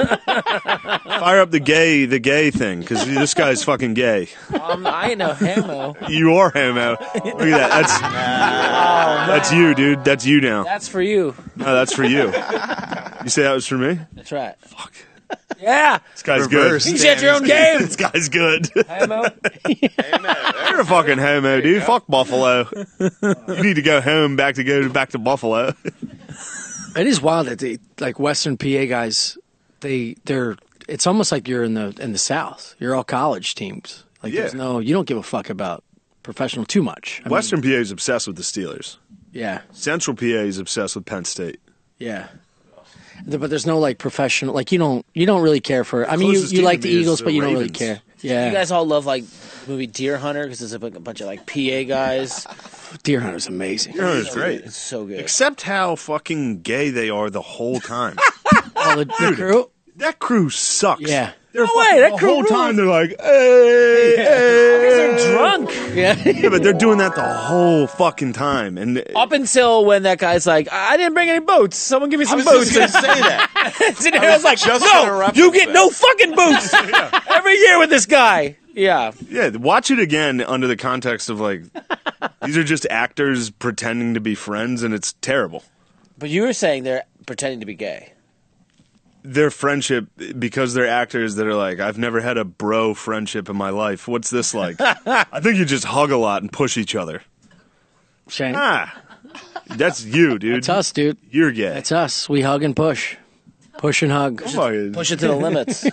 Fire up the gay, the gay thing, because this guy's fucking gay. Um, I ain't no hamo. You are homo. Look at that. That's that's you, dude. That's you now. That's for you. No, that's for you. You say that was for me? That's right. Fuck. Yeah. This guy's Reverse. good. You get your own game. This guy's good. Hamo. You're a fucking homo, dude. Fuck Buffalo. You need to go home, back to go back to Buffalo. It is wild that they like Western P A guys. They they're. It's almost like you're in the in the South. You're all college teams. Like there's Yeah. no. You don't give a fuck about professional too much. I mean, Western P A is obsessed with the Steelers. yeah, Central P A is obsessed with Penn State. yeah. There- But there's no like professional. Like you don't you don't really care for. I mean, you, Closest you team like to the me is Eagles, the but you don't really Ravens. care. Yeah, You guys all love like the movie Deer Hunter because there's a, bu- a bunch of like P A guys. Deer Hunter's amazing. Oh, it's great. It's so good. Except how fucking gay they are the whole time. Oh, the, the crew. That crew sucks. Yeah. They're No fucking- way, that the crew whole time rules. they're like, hey, hey. They're drunk. Yeah. Yeah, but they're doing that the whole fucking time. And Up until when that guy's like, I didn't bring any boots. Someone give me I some was boots. just gonna say that. And I was like, just gonna no, reference you get that. no fucking boots every year with this guy. Yeah. yeah, watch it again under the context of like, these are just actors pretending to be friends, and it's terrible. But you were saying they're pretending to be gay. Their friendship, because they're actors that are like, I've never had a bro friendship in my life. What's this like? I think you just hug a lot and push each other. Shane. Ah, that's you, dude. It's us, dude. You're gay. It's us. We hug and push. Push and hug. Fucking- Push it to the limits.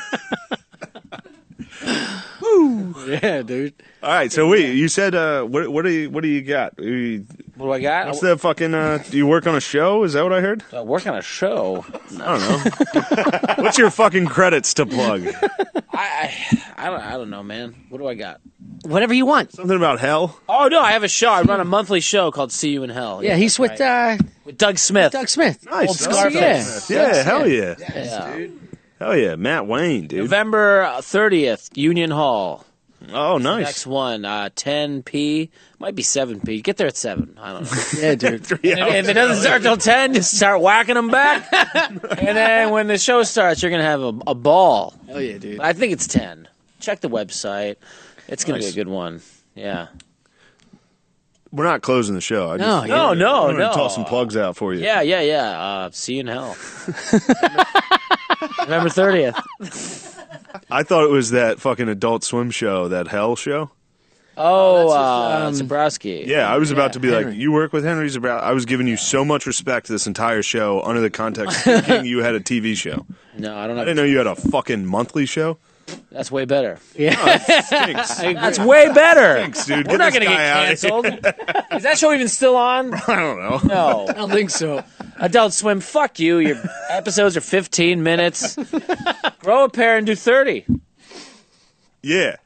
Yeah, dude. All right, so wait, you said uh, what? What do you? What do you got? You- What do I got? What's the fucking? Uh, do you work on a show? Is that what I heard? I work on a show. I don't know. What's your fucking credits to plug? I, I, I don't, I don't know, man. What do I got? Whatever you want. Something about hell? Oh no, I have a show. I run a monthly show called See You in Hell. Yeah, he's with right. uh, with Doug Smith. Doug Smith. Nice. Old That's- Scarface. Yeah. Yeah, hell yeah. Yeah. Hell yeah. Matt Wayne, dude. November thirtieth, Union Hall. Oh, nice. Next one, uh, ten p. Might be seven p. Get there at seven. I don't know. Yeah, dude. Three And hours. if it doesn't start till ten, just start whacking them back. And then when the show starts, you're going to have a, a ball. Hell yeah, dude. I think it's ten. Check the website. It's going to Nice. be a good one. Yeah. We're not closing the show. I No, just, yeah. No, no, I'm gonna no. toss some plugs out for you. Yeah, yeah, yeah. Uh, see you in hell. November thirtieth. I thought it was that fucking Adult Swim show, that Hell show. Oh, that's uh, just, um, Zabrowski. Yeah, I was about to be Henry. like, you work with Henry Zabrowski. I was giving you so much respect this entire show under the context thinking you had a T V show. No, I don't I know. didn't know you had a fucking monthly show. That's way better. Yeah. Stinks. That's way better. Thanks, dude. We're Get not this going to get guy out of canceled. here. Is that show even still on? I don't know. No. I don't think so. Adult Swim, fuck you. Your episodes are fifteen minutes. Grow a pair and do thirty. Yeah.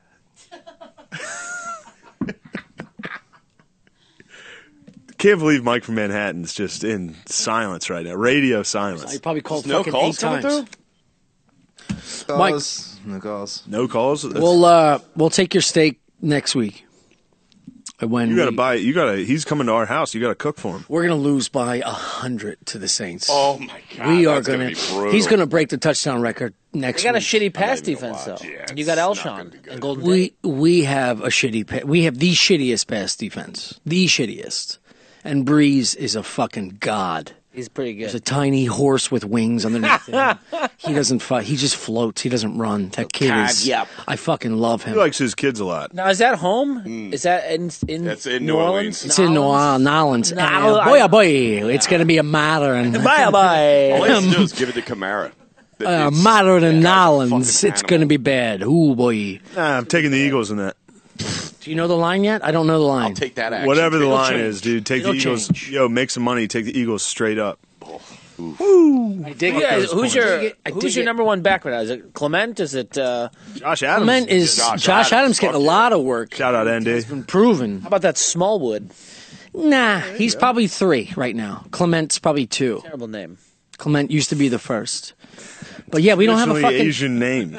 Can't believe Mike from Manhattan's just in silence right now. Radio silence. You probably called No fucking calls eight coming times. through? Mike. Calls. No calls. No calls. That's- We'll uh, we'll take your steak next week. When you got to we- buy it. You got to. He's coming to our house. You got to cook for him. We're gonna lose by a hundred to the Saints. Oh my god. we are that's gonna. be brutal. he's gonna break the touchdown record next. They got a week. shitty pass even gonna defense, though. watch. Yeah, you got it's not gonna Elshon be good. and Golden We Tate. we have a shitty. Pa- we have the shittiest pass defense. The shittiest. And Breeze is a fucking god. He's pretty There's a good. tiny horse with wings underneath him. He doesn't fight. He just floats. He doesn't run. That kid is. Yep. I fucking love him. He likes his kids a lot. Now, is that home? Is that in, in, That's in New New Orleans? Orleans. It's in New Orleans. Nolans. Nol- Uh, boy, oh boy, it's going to be a matter and Bye All bye. he has to do is give it to Kamara. uh, It's- matter in that guy's a Nolans. fucking It's going to be bad. Ooh boy. Nah, I'm taking the Eagles in that. Do you know the line yet? I don't know the line. I'll take that action. Whatever the too. line change. is, dude. Take It'll the Eagles. change. Yo, make some money. Take the Eagles straight up. I dig Who- it. who's your I who's dig your it. number one back right now? Is it Clement? Is it uh, Josh Adams. Clement is Josh Josh, Adams, Adams, getting a fuck yeah. lot of work. Shout out Andy. It's been proven. how about that Smallwood? Nah, he's probably three right now. Clement's probably two. Terrible name. Clement used to be the first. But yeah, we don't have a Traditionally fucking. Asian name.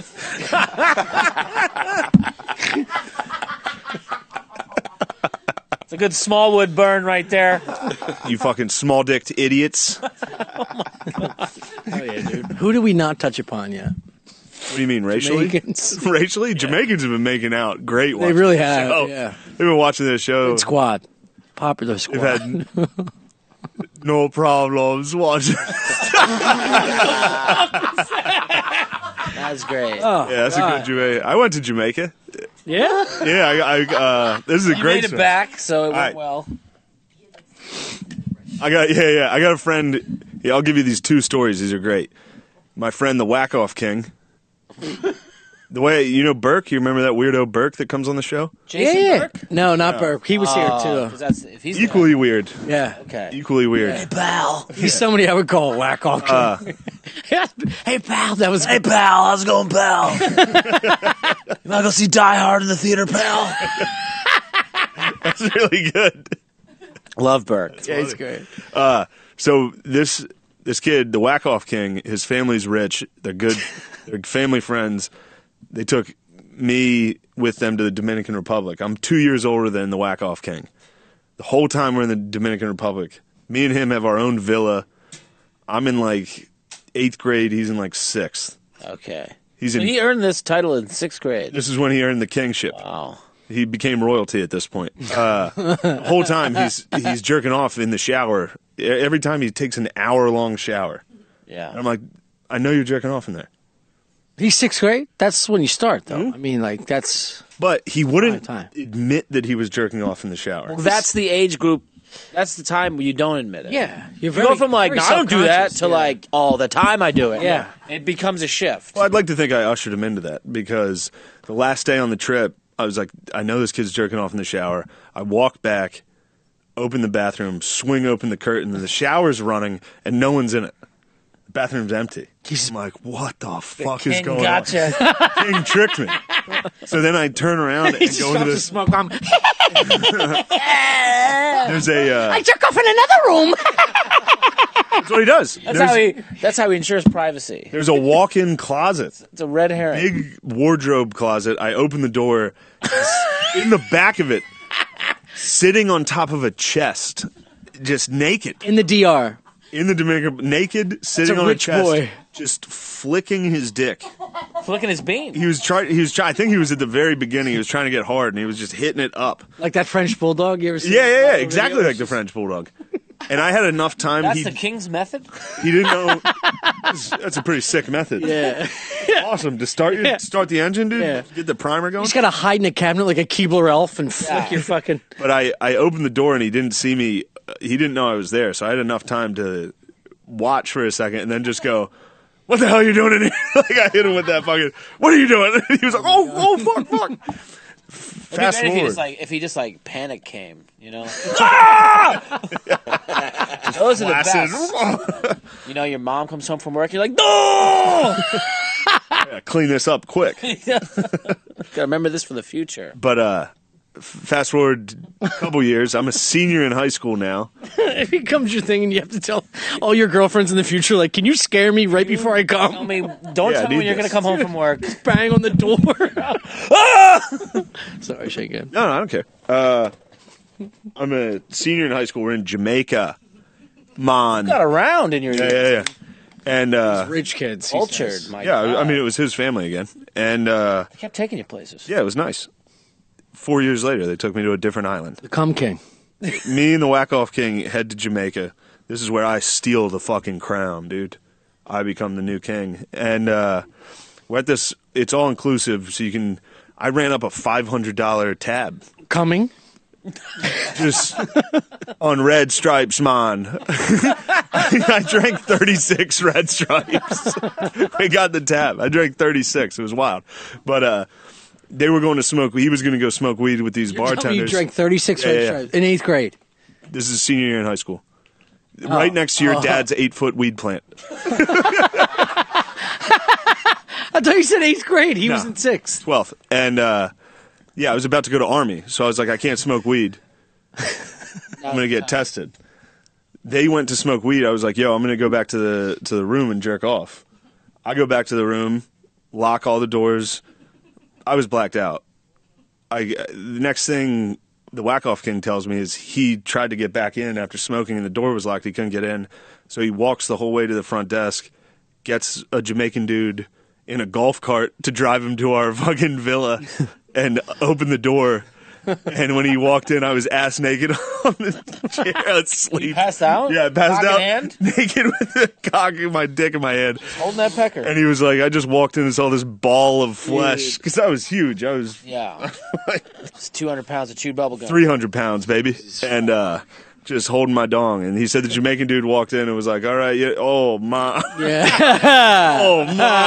It's a good Smallwood burn right there. You fucking small dicked idiots. Who do we not touch upon yet? What do you mean, racially? Jamaicans. Racially? Jamaicans have been making out great. They watching really the have. show. Yeah. They've been watching this show. Squad. Popular They've squad. had no problems watching. That's great. Oh, Yeah, that's God. a good Jamaica. I went to Jamaica. Yeah? Yeah, I, I uh, this is a You great made it story. back, so it went right. well. I got yeah, yeah. I got a friend. Yeah, I'll give you these two stories. These are great. My friend, the Whack Off King. The way you know Burke, you remember that weirdo Burke that comes on the show? Jason yeah. Burke? No, not Burke. He was Oh, here 'cause too. that's, if he's Equally weird. Yeah. okay. Equally weird. Pal. He's somebody I would call a whack off. Uh, Hey pal, that was Hey, pal, how's it going, pal? you want to go see Die Hard in the theater, pal? That's really good. Love Burke. yeah, he's great. Uh, so this this kid, the Whack Off King, his family's rich. They're good. They're family friends. They took me with them to the Dominican Republic. I'm two years older than the Whack Off King. The whole time we're in the Dominican Republic, me and him have our own villa. I'm in like eighth grade. He's in like sixth. Okay. He's So in. he earned this title in sixth grade. This is when he earned the kingship. Wow. He became royalty at this point. Uh, the whole time he's he's jerking off in the shower. E- Every time he takes an hour long shower. Yeah. And I'm like, I know you're jerking off in there. He's sixth grade? That's when you start though. Mm-hmm. I mean like that's But he wouldn't Time. admit that he was jerking off in the shower. That's the age group. That's the time where you don't admit it. yeah. You You're very, go from like, very no, I don't do that, self-conscious, to yeah. like, all the time I do it. Yeah. It becomes a shift. Well, I'd like to think I ushered him into that because the last day on the trip, I was like, I know this kid's jerking off in the shower. I walk back, open the bathroom, swing open the curtain, and the shower's running, and no one's in it. The bathroom's empty. I'm like, what the fuck is King going gotcha. on? King tricked me. So then I turn around and go into this. smoke bomb. There's a. Uh, I jerk off in another room. that's what he does. That's there's, how he. That's how he ensures privacy. there's a walk-in closet. It's a red herring. Big wardrobe closet. I open the door. In the back of it, sitting on top of a chest, just naked. In the D R. In the Dominican, naked, sitting a on rich a chest, boy. just flicking his dick. clicking his bean. He was trying. He was trying. I think he was at the very beginning. He was trying to get hard, and he was just hitting it up. Like that French bulldog. You ever seen? Yeah, yeah, yeah. that Exactly video? like the French bulldog. And I had enough time. That's he, the king's method? he didn't know. That's a pretty sick method. Yeah. Awesome. To start your, Yeah. start the engine, dude. Yeah. Get the primer going. He's got to hide in a cabinet like a Keebler elf and flick Yeah. your fucking. But I, I opened the door and he didn't see me. He didn't know I was there, so I had enough time to watch for a second and then just go, "What the hell are you doing in here?" Like I hit him with that fucking. What are you doing? He was like, "Oh, oh, fuck, fuck." Fast It'd be better if he forward. just like if he just like panic came, you know. Ah! Those are the Glasses. best. You know, your mom comes home from work, you're like, no. Yeah, clean this up quick. Gotta remember this for the future. But uh, f- fast forward a couple years. I'm a senior in high school now. It becomes your thing, and you have to tell all your girlfriends in the future, like, "Can you scare me right before I Tell come?" me, don't Yeah, I tell me when need you're this. gonna come home from work. Bang on the door. Ah! Sorry, shake it. No, no, I don't care. Uh, I'm a senior in high school. We're in Jamaica. Man. Got around in your Yeah, yeah, yeah. And uh, Rich kids. he cultured. says. My yeah, God. I mean, it was his family again. And uh, I kept taking you places. yeah, it was nice. Four years later, they took me to a different island. The cum king. Me and the Whack-Off King head to Jamaica. This is where I steal the fucking crown, dude. I become the new king. And uh, we're at this, it's all inclusive, so you can, I ran up a five hundred dollars tab. Coming. Just on Red Stripes, man. I drank thirty-six Red Stripes. I got the tab. I drank thirty-six. It was wild. But uh, they were going to smoke. He was going to go smoke weed with these You're telling me bartenders. You drank thirty-six Yeah, Red yeah, yeah. Stripes in eighth grade. This is senior year in high school. Right next to your Oh. dad's eight-foot weed plant. I thought you said eighth grade. He was No. in sixth. twelfth. And, uh, yeah, I was about to go to Army, so I was like, I can't smoke weed. I'm going to get tested. They went to smoke weed. I was like, yo, I'm going to go back to the to the room and jerk off. I go back to the room, lock all the doors. I was blacked out. I, the next thing the Whack-Off King tells me is he tried to get back in after smoking and the door was locked. He couldn't get in. So he walks the whole way to the front desk, gets a Jamaican dude in a golf cart to drive him to our fucking villa and open the door. And when he walked in, I was ass naked on the chair asleep. You passed out? Yeah, I passed Cock in out hand? naked with the cock in my dick in my hand. Holding that pecker. And he was like, I just walked in and saw this ball of flesh. Because I was huge. I was Yeah. It's two hundred pounds of chewed bubble gum. three hundred pounds, baby. And uh, just holding my dong. And he said the Jamaican dude walked in and was like, all right, yeah, oh, my. Yeah. Oh,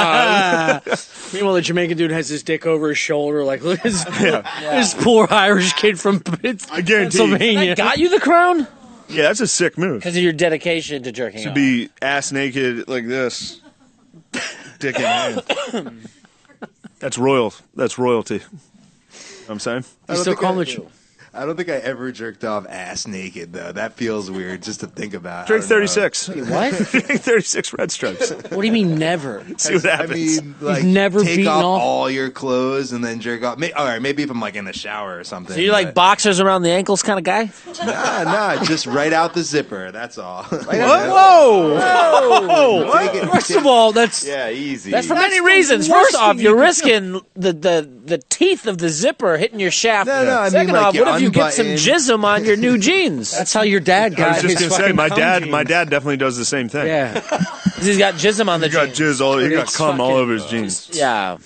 my. Meanwhile, the Jamaican dude has his dick over his shoulder, like, look at this, Yeah. this poor Irish kid from I guarantee. Pennsylvania. I got you the crown? Yeah, that's a sick move. Because of your dedication to jerking To off. be ass naked like this, dick in hand. That's royal. That's royalty. You know what I'm saying? You still think call I him do. I don't think I ever jerked off ass naked though. That feels weird just to think about. Drink I don't know. thirty-six. What? Drink thirty-six red stripes. What do you mean never? See what I happens. mean, like, never take beaten off, off? all your clothes and then jerk off. May, all right, maybe if I'm like in the shower or something. So you're like but- boxers around the ankles kind of guy? nah, nah, just right out the zipper. That's all. Whoa! Whoa! Take it- First take- of all, that's Yeah, easy. That's for That's many the reasons. worst First off, thing you're you could risking the, the, the teeth of the zipper hitting your shaft. No, no, I mean, Second like, off, you what if you get some unbutton- jism on your new jeans? that's how your dad I got was just his gonna say, fucking my cum dad, genes. my dad definitely does the same thing. Yeah. 'Cause he's got jism on the He got jeans. jizz all. He got It's cum all fucking- over his jeans. Yeah.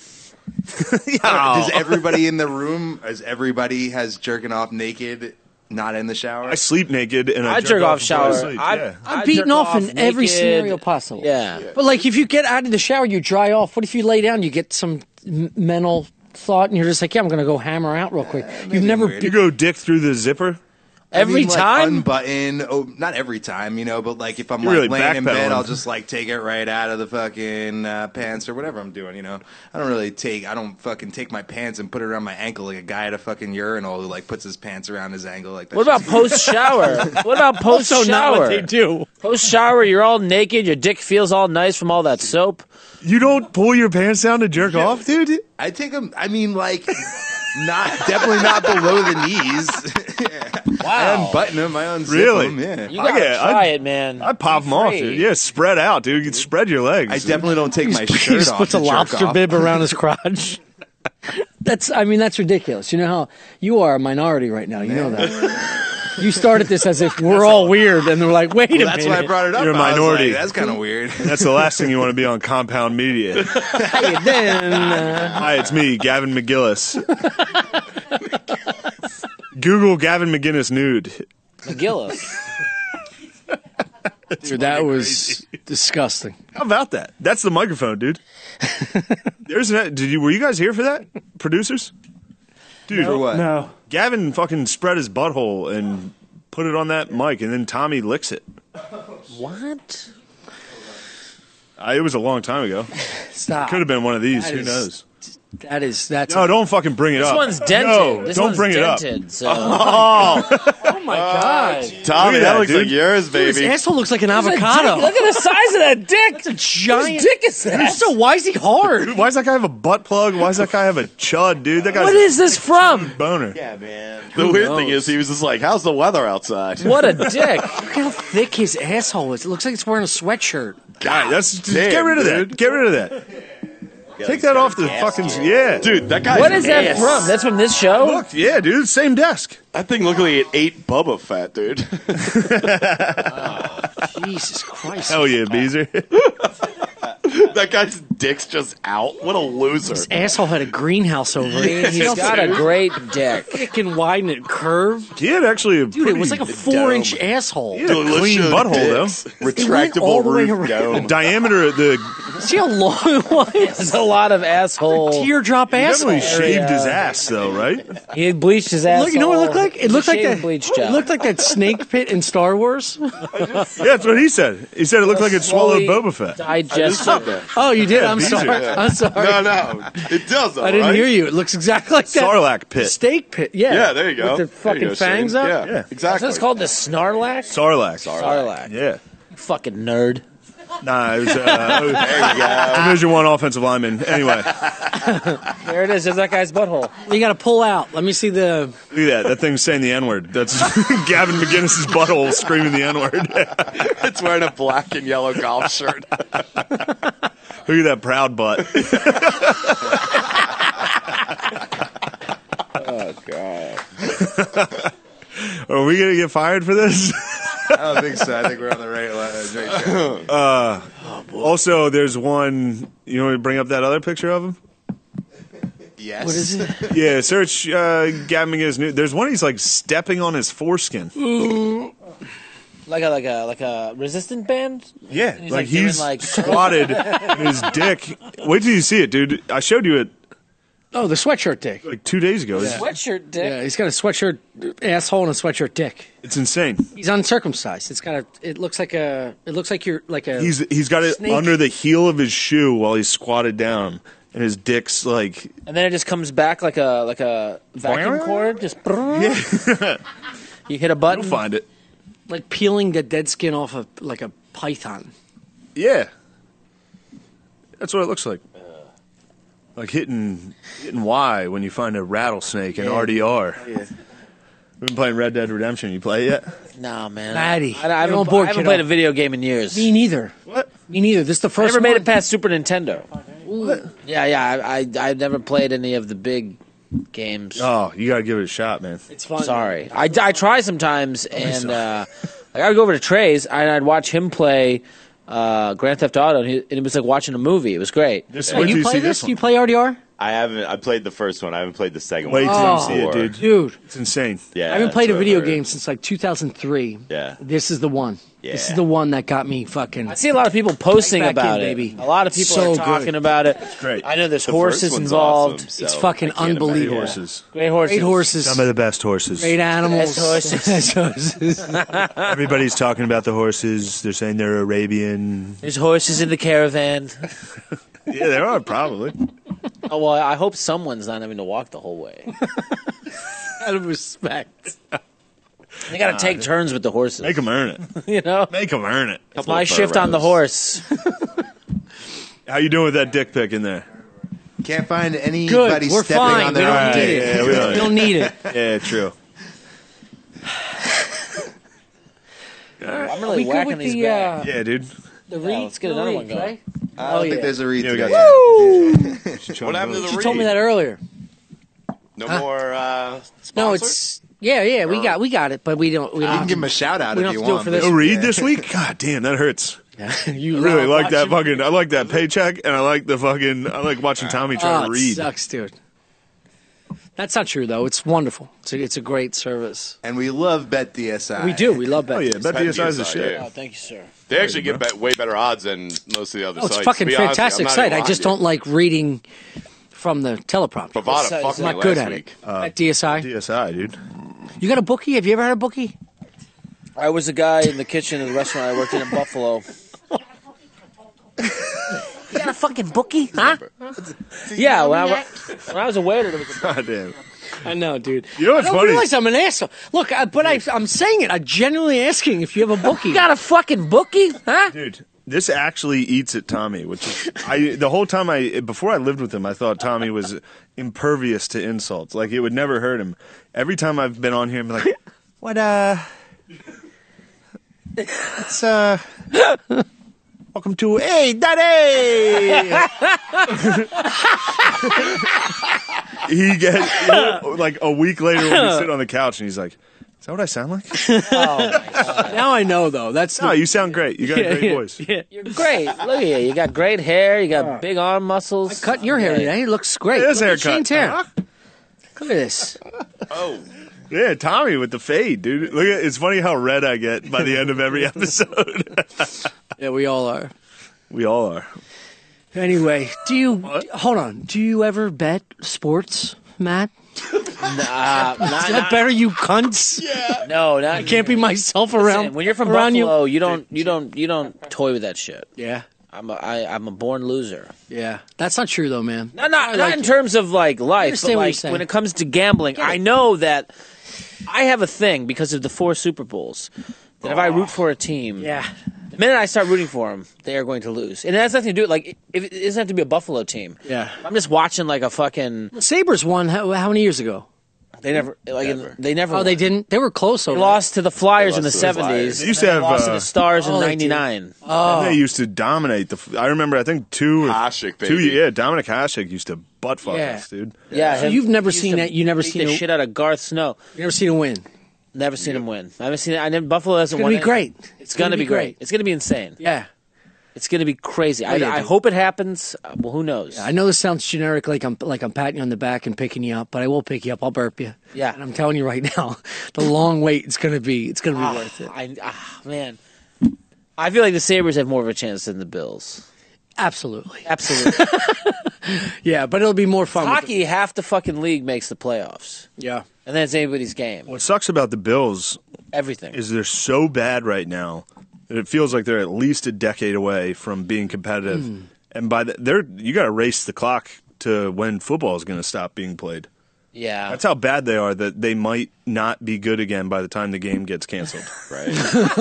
Does everybody in the room, as everybody has jerking off naked, not in the shower? I sleep naked and I, I jerk off before I shower. sleep. I, yeah. I'm I beating jerk off in every naked. scenario possible. Yeah. But like, if you get out of the shower, you dry off. What if you lay down, you get some m- mental thought, and you're just like, yeah, I'm going to go hammer out real quick. You've never weird. You go dick through the zipper. Every I mean, like, time? unbutton. Oh, not every time, you know, but like if I'm You're like really laying in bed, backpedaling. I'll just like take it right out of the fucking uh, pants or whatever I'm doing, you know. I don't really take. I don't fucking take my pants and put it around my ankle like a guy at a fucking urinal who like puts his pants around his ankle like that. What about post shower? What about post also not what shower? they do. Post shower, you're all naked. Your dick feels all nice from all that soap. You don't pull your pants down to jerk off, dude. I take them. I mean, like Not definitely not below the knees. I Wow. unbutton them. I unzip Really? them. Yeah. You gotta I get- try I- it, man. I pop them off, dude. Yeah, spread out, dude. You can spread your legs. I definitely don't take my He shirt just off. puts to a jerk lobster off. bib around his crotch. That's, I mean, that's ridiculous. You know how you are a minority right now. You know that. You started this as if we're all weird, and they're like, wait a Well, minute. that's why I brought it up. You're a I was minority. like, that's kind of weird. That's the last thing you want to be on Compound Media. How you doing? Uh, Hi, it's me, Gavin McGillis. Google Gavin McGinnis nude. McGillis. dude, that was disgusting. How about that? That's the microphone, dude. There's an, did you were you guys here for that, producers? Dude, For what? No. Gavin fucking spread his butthole and put it on that mic, and then Tommy licks it. What? Uh, it was a long time ago. Stop. Could have been one of these. That Who is- knows? That is, that's. No, don't fucking bring it This up. one's dented. No, this don't one's bring dented, it up. So. oh my God. Tommy, Look at that, that, looks dude. like yours, Dude, his baby. asshole looks like an Look avocado. at the size of that dick. It's a giant. Whose dick is that? So why is he hard? Dude, why does that guy have a butt plug? Why does that guy have a chud, dude? That guy's What is this from? boner. Yeah, man. The weird thing is, he was just like, "How's the weather outside?" What a dick. Look how thick his asshole is. It looks like it's wearing a sweatshirt. God, that's just damn, get rid of dude. that. Get rid of that. Take that off the fucking yeah, Dude, that guy. What is that from? That's from this show? Look, yeah, dude, same desk. That thing looked like it ate Bubba Fett, dude. Jesus Christ. Hell yeah, Beezer. That guy's dick's just out. What a loser. His asshole had a greenhouse over it. He's got a great dick. It can widen and curve. He had actually a Dude, pretty it was like a four inch asshole. Yeah. Clean butthole, dicks. It went Retractable all the way roof around. dome. diameter of the See how long it was? There's a lot of asshole. Teardrop asshole. definitely shaved his ass though, right? He had bleached his ass. Look, you know what it looked like? It looked like that. Bleached It looked like that snake pit in Star Wars. Yeah, that's what he said. He said it looked like it swallowed Boba Fett. Digested. Oh, you did. I'm Beezer. sorry. I'm sorry. No, no. It does, though, I didn't right? hear you. It looks exactly like that. Sarlacc pit. Steak pit. Yeah. Yeah, there you go. With the There fucking you go, fangs Shane. up. Yeah, Yeah. exactly. So it's called the Snarlack? Sarlacc. Sarlacc. Yeah. You fucking nerd. Nah, it was uh, There you go. Division One offensive lineman. Anyway, There it is. There's that guy's butthole. You got to pull out. Let me see the. look at that. That thing's saying the N word. That's Gavin McGinnis' butthole screaming the N word. It's wearing a black and yellow golf shirt. Look at that proud butt. Oh, God. Are we gonna get fired for this? I don't think so. I think we're on the right, uh, right track. Also, there's one. You want me to bring up that other picture of him? Yes. What is it? Yeah, search uh, Gavin McGinnis. New- There's one he's like stepping on his foreskin. Like a like a like a resistant band? Yeah, He's, like, like, doing, he's like- squatted and his dick. Wait till you see it, dude. I showed you it Oh, the sweatshirt dick. like two days ago. It's, Sweatshirt dick. Yeah, he's got a sweatshirt asshole and a sweatshirt dick. it's insane. He's uncircumcised. It's got a. It looks like a. It looks like you're like a. He's he's got it Snake. under the heel of his shoe while he's squatted down, and his dick's like And then it just comes back like a like a vacuum cord. Just you hit a button. you'll find it. like peeling the dead skin off of like a python. Yeah, that's what it looks like. Like hitting hitting Y when you find a rattlesnake in R D R. We've been playing Red Dead Redemption. You play it yet? Nah, man. Maddie, I, I you're on haven't, board, I haven't kiddo. played a video game in years. Me neither. What? Me neither. This is the I first never made one. it past Super Nintendo. Yeah, yeah. I, I I've never played any of the big games. Oh, you gotta give it a shot, man. It's fun. Sorry, I, I try sometimes, and uh, like I'd go over to Trey's and I'd watch him play uh, Grand Theft Auto, and, he, and it was like watching a movie. It was great. Just Hey, wait till you you see play this this? one. You play R D R? I haven't. I played the first one. I haven't played the second Wait one. till Oh. you see it, dude. Dude, It's insane. Yeah, I haven't that's played a what I video heard. game since like two thousand three. Yeah. This is the one. This is Yeah. the one that got me fucking. I see a lot of people posting Right back about in, it. baby. A lot of people So are talking good. about it. great. I know there's The horses first one's involved. awesome, It's so fucking I can't imagine. unbelievable. Horses. Great horses. Great horses. Some of the best horses. Great animals. Best horses. Best horses. Everybody's talking about the horses. They're saying they're Arabian. There's horses in the caravan. Yeah, there are probably. Oh well, I hope someone's not having to walk the whole way. Out of respect. They got to take turns with the horses. Make them earn it. you know, Make them earn it. it's my of shift on the furrows. horse. How you doing with that dick pic in there? Can't find Good. anybody We're stepping fine. on We their don't own need dick. it. Yeah, we we don't- don't need it. Yeah, true. I'm really We good whacking with these the back. uh, Yeah, dude. the Yeah, read. let's get the another read, one going. right? I don't Oh, think yeah. there's a read Yeah, we to got go. What happened to the She read? told me that earlier. No Huh? more uh, sponsors? No, it's yeah, yeah. We Or- got we got it, but we don't. We You don't can give him a shout out We if don't you have to do it want. for this. No read this week? God damn, that hurts. you I really love like that watching- fucking. I like that paycheck, and I like the fucking. I like watching Tommy try Oh, to it read. sucks, dude. That's not true though. It's wonderful. It's a, it's a great service. And we love Bet D S I. We do. We love that. Oh yeah, bet D S I is the Bet D S I, shit. yeah. Oh, thank you, sir. They actually get bet- way better odds than most of the other Oh, it's sites. fucking To be honest with you, fantastic I'm not site. even I lying just to you. don't like reading from the teleprompter. Bovada site fucked is me I'm not last good at week. it. At D S I, D S I, dude. you got a bookie? Have you ever had a bookie? I was a guy in the kitchen of the restaurant I worked in in Buffalo. You got a fucking bookie? Huh? Yeah, when I, wa- when I was a waiter, there was a God damn. I know, dude. You know what's I don't funny? realize I'm an asshole. Look, I, but I, I'm saying it. I'm genuinely asking if you have a bookie. You got a fucking bookie? Huh? Dude, this actually eats at Tommy, which is I. The whole time I before I lived with him, I thought Tommy was impervious to insults. Like it would never hurt him. Every time I've been on here, I'm like, what? Uh, it's uh. Welcome to Hey Daddy. he gets you know, like a week later when we sit on the couch and he's like, "Is that what I sound like?" Now I know, though. That's No, you sound great. You got a great voice. Yeah. You're great. Look at you. You got great hair. You got big arm muscles. Cut your hair today. It looks great. His Look at haircut. Shane's hair. Huh? Look at this. Oh, Yeah, Tommy with the fade, dude. Look at it's funny how red I get by the end of every episode. Yeah, we all are. We all are. Anyway, do you hold on? Do you ever bet sports, Matt? Nah, Is not, that not, better, you cunts? no, not I can't be myself Listen, around. when you're from around Buffalo, you. you don't, you don't, you don't toy with that shit. Yeah, I'm a, I, I'm a born loser. yeah. That's not true, though, man. Not, not, I not like in it. terms of like life, understand but what you're like saying. when it comes to gambling, I know that I have a thing because of the four Super Bowls. That if I root for a team, Yeah. the minute I start rooting for them, they are going to lose, and it has nothing to do with like if it doesn't have to be a Buffalo team. Yeah. I'm just watching like a fucking. Sabres won how, how many years ago? They never like Never. they never. Oh, they won. didn't. They were close. They Over lost to the Flyers in the lost to the seventies. Flyers. They used to have, lost to uh, the Stars in oh, they did. ninety-nine. Oh, They used to dominate the. f- I remember. I think two. or- Hasek, Two. baby. Yeah, Dominic Hasek used to butt fuck Yeah. us, dude. Yeah, So him- you've never he used seen to that- you never beat seen the a- shit out of Garth Snow. you never seen him win. Never seen him win. I haven't seen it. I never, Buffalo hasn't It's won. gonna be it. great. It's, gonna, be great. It's gonna be insane. Yeah. It's gonna be crazy. I, yeah, I dude. hope it happens. Uh, Well, who knows? I know this sounds generic, like I'm like I'm patting you on the back and picking you up, but I will pick you up. I'll burp you. Yeah. And I'm telling you right now, the long wait is gonna be it's gonna be worth it. I, ah, man, I feel like the Sabres have more of a chance than the Bills. Absolutely. Absolutely. Yeah, but it'll be more fun. with Hockey, half the fucking league makes the playoffs, the- yeah. and then it's anybody's game. What sucks about the Bills Everything. is they're so bad right now that it feels like they're at least a decade away from being competitive. Hmm. And by the, they're you got to race the clock to when football is going to stop being played. yeah. That's how bad they are that they might not be good again by the time the game gets canceled. right.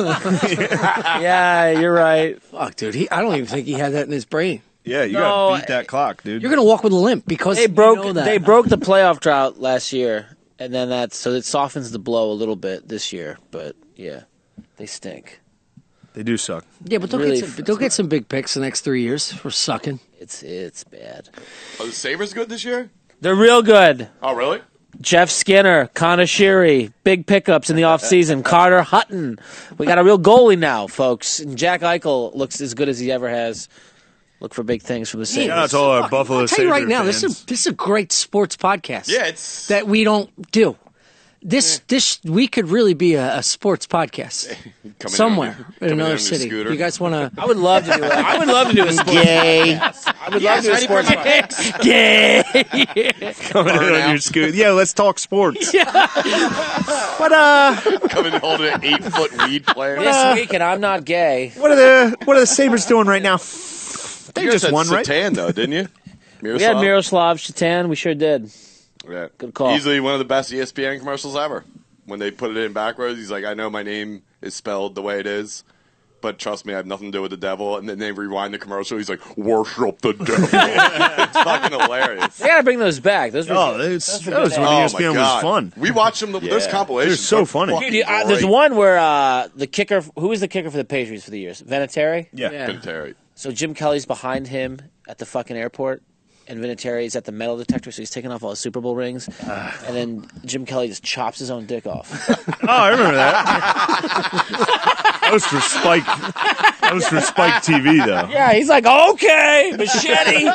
yeah, you're right. Fuck, dude. He, I don't even think he had that in his brain. Yeah, you No, got to beat that clock, dude. You're gonna walk with a limp because They you broke. know that. They broke the playoff drought last year, and then that's so it softens the blow a little bit this year. But yeah, they stink. They do suck. Yeah, but they'll Really get some, they'll get some big picks the next three years for sucking. It's it's bad. Are the Sabres good this year? They're real good. Oh, really? Jeff Skinner, Connor Sheary, big pickups in the offseason. Carter Hutton. We got a real goalie now, folks. And Jack Eichel looks as good as he ever has. Look for big things from the Sabres. Shout out to all our Buffalo I'll tell you right Sabre now, this fans. is this is a great sports podcast. Yeah, it's that we don't do. This this we could really be a, a sports podcast coming somewhere in on in your- coming another in on your city. scooter. You guys want to? I would love to do it. I would love to do a sports Gay. podcast. I would love to do a sports podcast. Gay. Coming in on Burnout. your scooter. Yeah, let's talk sports. What uh? coming in holding an eight foot weed player. This week, and I'm not gay. What are the What are the Sabres doing right now? They You guys just had won, right? Satan, though, didn't you? We had Miroslav Shatan. We sure did. Yeah. Good call. Easily one of the best E S P N commercials ever. When they put it in backwards, he's like, I know my name is spelled the way it is, but trust me, I have nothing to do with the devil. And then they rewind the commercial. He's like, worship the devil. It's fucking hilarious. They gotta bring those back. Those were Oh, good. it's, Those were that was good when ads. E S P N was fun. We watched them. There's Yeah. compilations. They're so funny. fucking Dude, uh, there's great. one where uh, the kicker, who was the kicker for the Patriots for the years? Vinatieri? Yeah. Yeah. Vinatieri. So Jim Kelly's behind him at the fucking airport, and Vinatieri's at the metal detector, so he's taking off all his Super Bowl rings, and then Jim Kelly just chops his own dick off. Oh, I remember that. That was for Spike. That was for Spike T V, though. Yeah, he's like, okay, machete.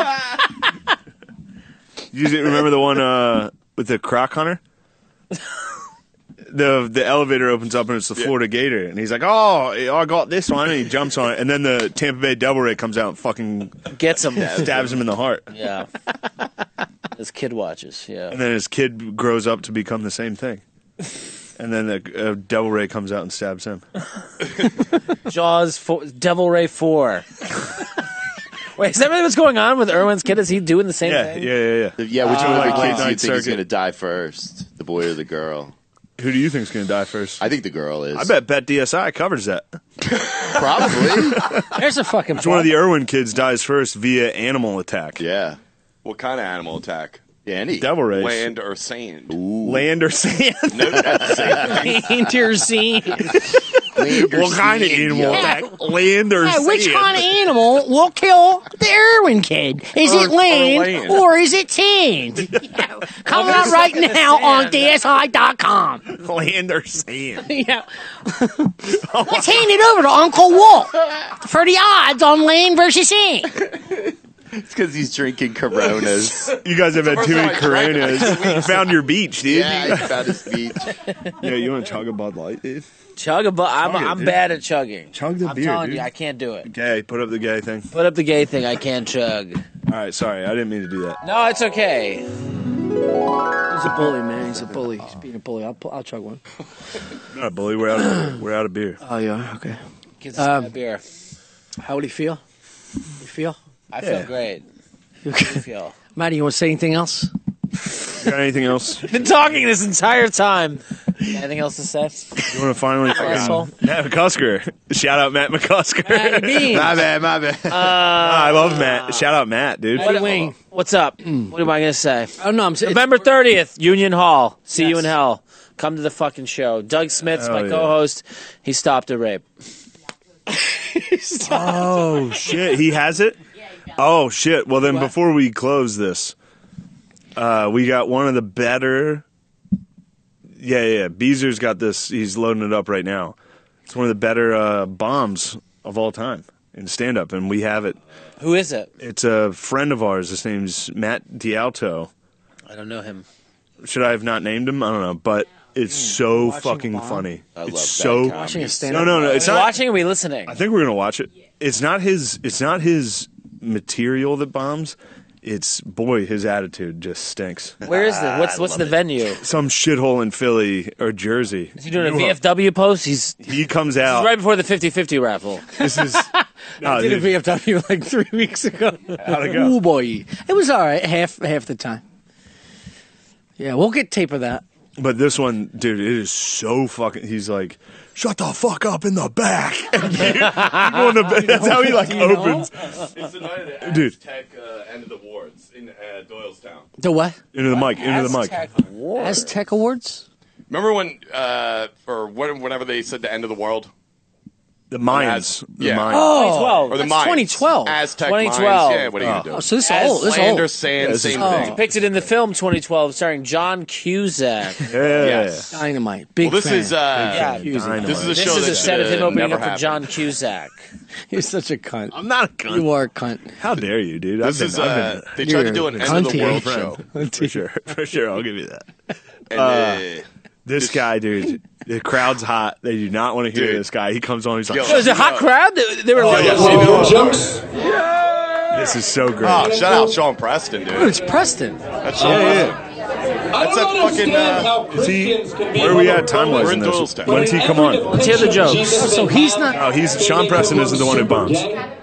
You remember the one uh, with the croc hunter? The the elevator opens up and it's the Florida Gator, and he's like, "Oh, I got this one," and he jumps on it, and then the Tampa Bay Devil Ray comes out and fucking Gets him. stabs him in the heart, Yeah. His kid watches, yeah. and then his kid grows up to become the same thing, and then the uh, Devil Ray comes out and stabs him. Jaws, four, Devil Ray four. Wait, is that really what's going on with Irwin's kid? Is he doing the same Yeah, thing? yeah, yeah, yeah. Yeah, which one like of the late kids do you night think is circuit. going to die first? The boy or the girl? Who do you think's going to die first? I think the girl is. I bet Bet D S I covers that. Probably. There's a fucking. Which one of the Irwin kids dies first via animal attack? Yeah. What kind of animal attack? Yeah, any. Devil Rays. Land or sand? Land or sand? No, that's the same thing. Intercene. What kind of animal attack? Land or Hey, sand? which kind of animal will kill the Irwin kid? Is Or- it land, or land. or is it sand? Coming out right now on D S I dot com. Land or sand? Yeah. Let's hand it over to Uncle Walt for the odds on land versus sand. It's because he's drinking Coronas. You guys have had too many First time I drank Coronas. it. You found your beach, dude. Yeah, he found his beach. Yeah, you want to chug a Bud Light, dude? Chug a bu- I'm, Chug it, I'm dude. bad at chugging. Chug the I'm beer, telling dude. you, I can't do it. Gay, put up the gay thing. Put up the gay thing, I can't chug. All right, sorry, I didn't mean to do that. No, it's okay. He's a bully, man. He's a bully. He's being a bully. I'll, I'll chug one. I'm not a bully. We're out of we're out of beer. Oh, yeah. Okay. Kids um, a beer. How would he feel? You feel? I Yeah. feel great. How do you feel? Matty, you want to say anything else? You got anything else? Been talking this entire time. Anything else to say? You want to finally Asshole. Matt McCusker. Shout out Matt McCusker. Matty Bean. My bad, my bad. I love Matt. Shout out Matt, dude. Matty Wayne. What's up? What am I going to say? Oh, no. I'm saying. November thirtieth, Union Hall. See you Yes. in hell. Come to the fucking show. Doug Smith's Hell my yeah. co-host. He stopped a rape. Oh shit, he has it. Oh shit. Well then, before we close this, uh, we got one of the better. Yeah, yeah. yeah. Beezer's got this. He's loading it up right now. It's one of the better uh, bombs of all time in stand-up, and we have it. Who is it? It's a friend of ours. His name's Matt Dialto. I don't know him. Should I have not named him? I don't know, but it's so Watching fucking Bomb? funny. I love it's that so. comedy. Watching a No, stand-up. no, no. It's Are we not. watching or are we listening? I think we're gonna watch it. It's not his. It's not his material that bombs. It's boy, his attitude just stinks. Where is the what's what's the venue? Some shithole in Philly or Jersey. Is he doing a V F W post? He's, he's He comes out. right before the fifty-fifty raffle. This is. No, I did a dude, V F W like three weeks ago. how'd it go? Oh boy, it was all right. Half half the time. Yeah, we'll get tape of that. But this one, dude, it is so fucking. He's like, shut the fuck up in the back. And dude, people in the back, that's how he like opens. It's the night of the Dude. Aztec uh, end of the wards in uh, Doylestown. The what? Into the mic. Into the mic. Aztec War. Aztec Awards? Remember when, uh, or when, whenever they said the end of the world? The Mayans. The Yeah. Mayans. Oh, twelve. Or the that's Mayans. twenty twelve. Aztec twenty Mayans. twelve. Yeah, what are you going to do? Oh, so this is As old. This is Land old. or sand, this is same old. thing. Depicted in the film twenty twelve, starring John Cusack. Yeah. Yes. Dynamite. Big Well, this fan. is uh, Yeah, Dynamite. this is a this show is that a set of him should opening never up for happen. John Cusack. You're such a cunt. I'm not a cunt. You are a cunt. How dare you, dude? This I've is been, I've uh, been, they tried to You're do an a end of the cunty. world friend. show. For sure. For sure. I'll give you that. And, Uh, uh, This guy, dude, the crowd's hot. They do not want to hear Dude. this guy. He comes on. He's like, Yo. So it was a hot crowd? They, they were like, yes, "Whoa." you know. this is so great. Oh, shout out Sean Preston, Dude, dude. it's Preston. That's Sean Yeah, Preston. yeah. That's that fucking. Uh, Is he, where are we at time-wise We're in in this? Doylestown. When's he come on? Let's hear the jokes. So he's not. Oh, he's Sean Preston isn't the one who bombs.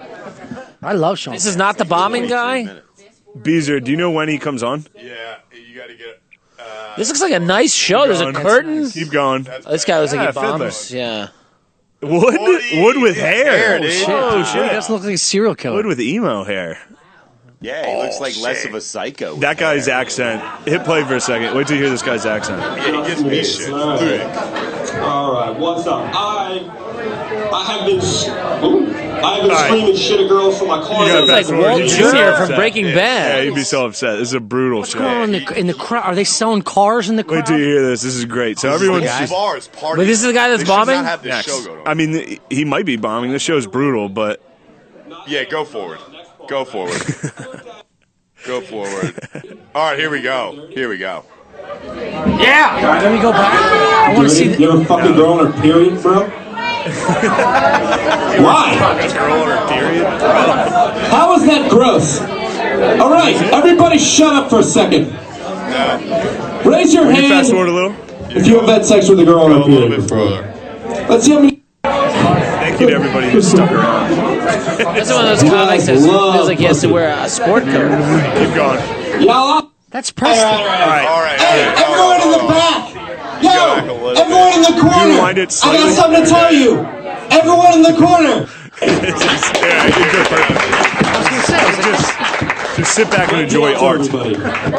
I love Sean. This is not the bombing guy? Beezer, do you know when he comes on? yeah, you got to get. Uh, This looks like a nice show. There's a Going. curtain. Keep going. Oh, this guy looks like Yeah, he bombs. Fiddler. Yeah. What? Well, Wood with hair. Hair, dude. Oh, He shit. doesn't look like a serial killer. Wood with emo hair. Yeah, he looks like less of a psycho. That guy's accent. Hit play for a second. Wait till you hear this guy's accent. Yeah, he gives me shit. All right, what's up? I I have been ooh, I have been right. screaming shit at girls from my car. You gotta like fast forward. Walt He'd be Junior so from upset. Breaking Yeah. Bad. Yeah, he'd be so upset. This is a brutal What's going on show. in the, in the crowd? Are they selling cars in the crowd? Wait till you hear this. This is great. So everyone's This just. bar is partying. But this is the guy that's They should bombing? Not have this Next. show going on. I mean, he might be bombing. This show's brutal, but Yeah, go forward. Go forward. Go forward. All right, here we go. Here we go. Yeah. Let me go back. I want to see. You The, ever fucking girl on her period, bro? Why? girl on her period. How is that gross? All right, everybody, shut up for a second. Raise your Can you fast hand forward a little? if you have had sex with a girl on Go her a little period. bit further. Let's see how many. Thank you to everybody who stuck around. That's one of those comics that feels like he has to wear a sport coat. Keep going. Y'all up? that's Preston. All right. All right. Hey, all right, everyone in hold the on. back! Go back a Yo, little everyone in the corner! rewind it I slightly? got something to tell you! Everyone in the corner! Yeah, you did perfect. I was gonna say. I was like, Just, just sit back and enjoy art. Everybody.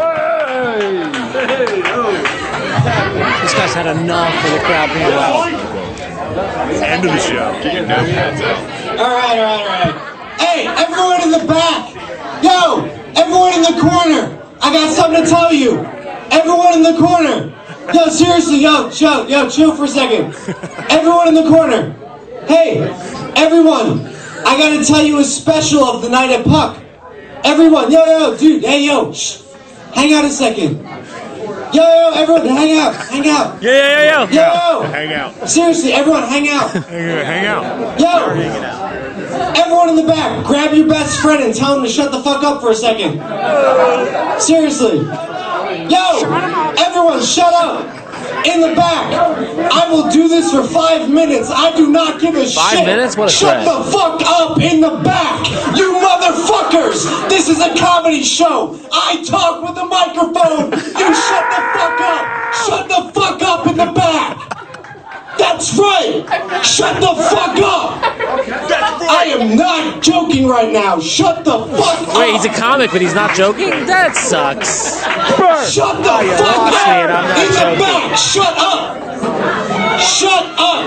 this guy's had enough of the crowd being loud. End of the show. Alright, alright, alright. Hey, everyone in the back! Yo, everyone in the corner! I got something to tell you! Everyone in the corner! Yo, seriously, yo, chill, yo, chill for a second. Everyone in the corner! Hey, everyone! I gotta tell you a special of the night at Puck. Everyone, yo, yo, dude, hey, yo, shh. Hang out a second. Yo, yo, everyone, hang out, hang out. Yeah, yeah, yeah, yeah. Yo! Hang out. Seriously, everyone, hang out. Hang, hang out. Yo! Everyone in the back, grab your best friend and tell him to shut the fuck up for a second. Seriously. Yo! Everyone, shut up! In the back. I will do this for five minutes. I do not give a Five shit. minutes? What a Shut threat. the fuck up in the back! You motherfuckers! This is a comedy show! I talk with a microphone! You shut the fuck up! Shut the fuck up in the back! That's right! Shut the fuck up! I am not joking right now! Shut the fuck up! Wait, he's a comic, but he's not joking? That sucks. Shut the you fuck lost up! me and I'm not In the joking. back! Shut up! Shut up!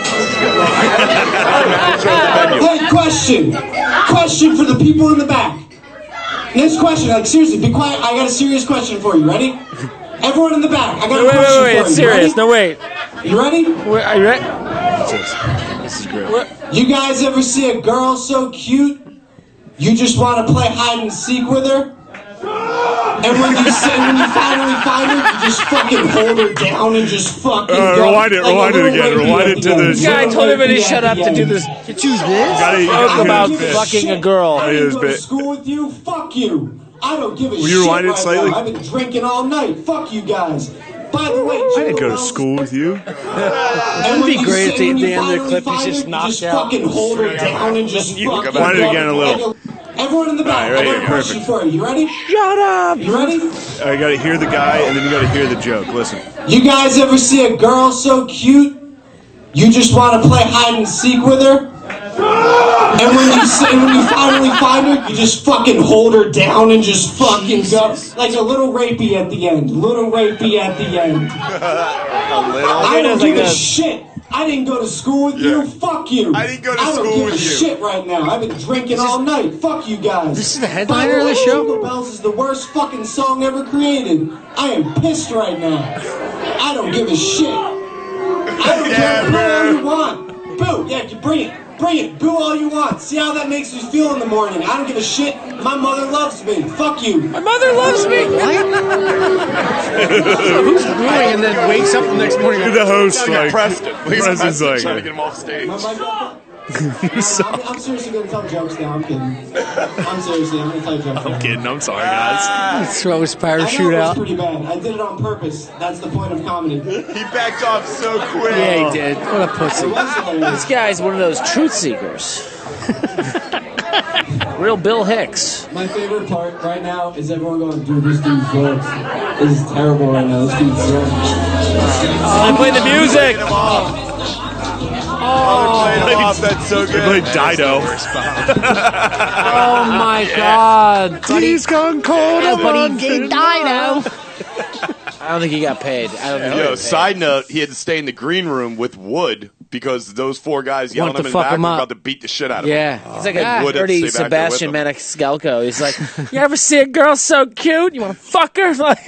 Hey, question! Question for the people in the back. Next question, like seriously, be quiet. I got a serious question for you. Ready? Everyone in the back, I got a Wait, question wait, wait, for it's you. serious. Ready? No, wait. You ready? Wait, are you ready? This is great. You guys ever see a girl so cute, you just want to play hide and seek with her? And when you say, when you finally find her, you just fucking hold her down and just fucking Uh, go. rewind it, Like a rewind it little again, rapey rewind at it the to end. the- This guy told everybody to shut up to do this. You choose this? Gotta, you Joke gotta about hear this bit. fucking a girl. I hear didn't this go to bit. school with you. Fuck you. I don't give a Will shit you rewind it right slightly? now. I've been drinking all night. Fuck you guys. By the way, I didn't Jingle go to Bells, school with you. and when be you great say- if the- when you the end of the finally clip, he's find just her, you knocked just out. fucking hold her down and just fucking Rewind it go. again a little. Everyone in the back, All right, I got right, a question perfect. for you. You ready? Shut up. You ready? I gotta hear the guy, and then you gotta hear the joke. Listen. You guys ever see a girl so cute, you just want to play hide and seek with her? And when you say, when you finally find her, you just fucking hold her down and just fucking go. Like a little rapey at the end. Little rapey at the end. I don't give a shit. I didn't go to school with you. Fuck you. I didn't go to I don't school give with a you. shit right now. I've been drinking all night. Fuck you guys. This is the By headliner of way, the show? Jingle Bells is the worst fucking song ever created. I am pissed right now. I don't give a shit. I don't Yeah, care. Boo all man. you want. Boo. Yeah, you bring it. Bring it. Boo all you want. See how that makes me feel in the morning. I don't give a shit. My mother loves me. Fuck you. My mother loves me. Who's booing and then wakes up the next morning? The host, like, Preston. Please, Preston's Preston, like, trying to get him off stage. My, my, I'm, I'm seriously gonna tell jokes now. I'm kidding. I'm seriously. I'm gonna tell jokes now. I'm kidding. I'm sorry, guys. Throw his I know parachute it was out. pretty bad. I did it on purpose. That's the point of comedy. It He backed off so quick. Yeah, he did. What a pussy. was hilarious. This guy's one of those truth seekers. Real Bill Hicks. My favorite part right now is everyone going, dude, this dude's jokes. This is terrible right now. This dude's jokes. Oh, play the music. Oh, Played him off. That's so They good. played Dido. Oh my God! He's gone cold. But he died now. I don't think he got paid. I don't think he Yo, got paid. side note, he had to stay in the green room with Wood because those four guys yelling Wanted at him to in the fuck back him were up. about to beat the shit out of him. Yeah, He's like Yeah. a Would have dirty stayed back there with Sebastian him. Maniscalco. He's like, you ever see a girl so cute? You want to fuck her? Like,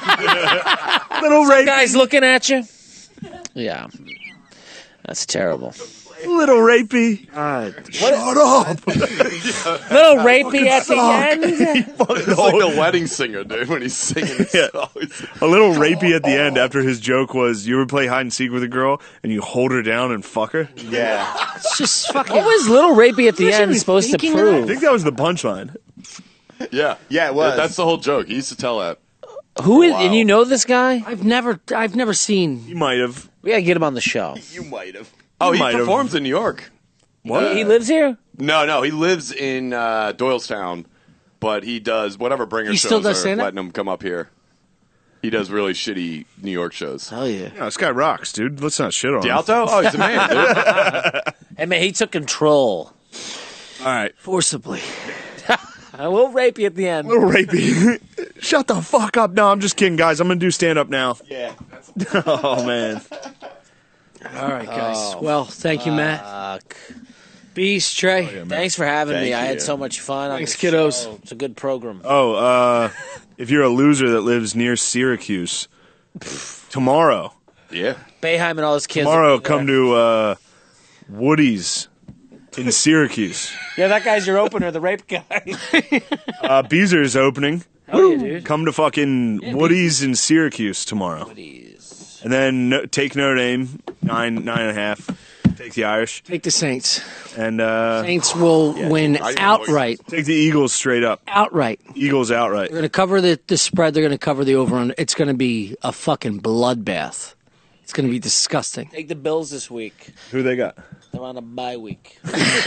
Little rapey. guys looking at you. Yeah, that's terrible. Little rapey. Shut up. Little rapey at the end. It's like the wedding singer, dude, when he's singing his Yeah. song. A little rapey at the end after his joke was you ever play hide and seek with a girl and you hold her down and fuck her? Yeah. It's just fucking. What was little rapey at the Wasn't end he supposed to thinking I prove? think that was the punchline. Yeah. Yeah, it was. That's the whole joke. He used to tell that. Who is? Wow. And you know this guy? I've never, I've never seen. He might have. We gotta get him on the show. You might have. Oh, he might have. performs in New York. What? He, he lives here. No, no, he lives in uh, Doylestown, but he does whatever bringer He shows still does are stand-up? letting him come up here. He does really shitty New York shows. Hell yeah. No, this guy rocks, dude. Let's not shit on him. D'Alto? Oh, he's a man, dude. Hey man, he took control. All right. Forcibly. I will rape you at the end. Little rapey. Shut the fuck up. No, I'm just kidding, guys. I'm going to do stand up now. Yeah. Oh, man. All right, guys. well, thank you, Matt. Fuck. Beast, Trey. Thanks for having Thank me. I had you. so much fun. on Thanks, the kiddos. show. It's a good program. Oh, uh, if you're a loser that lives near Syracuse, tomorrow, Yeah. Bayheim and all his kids. tomorrow will be there. come to uh, Woody's in Syracuse. Yeah, that guy's your opener, the rape guy. Uh, Beezer is opening. Oh yeah, dude. Come to fucking Woody's in Syracuse tomorrow. And then no, take Notre Dame, nine, nine and a half. Take the Irish. Take the Saints. And uh, Saints will win I- outright. take the Eagles straight up. Outright. Eagles outright. They're going to cover the, the spread. They're going to cover the over under. It's going to be a fucking bloodbath. It's going to be disgusting. Take the Bills this week. Who they got? They're on a bye week. That's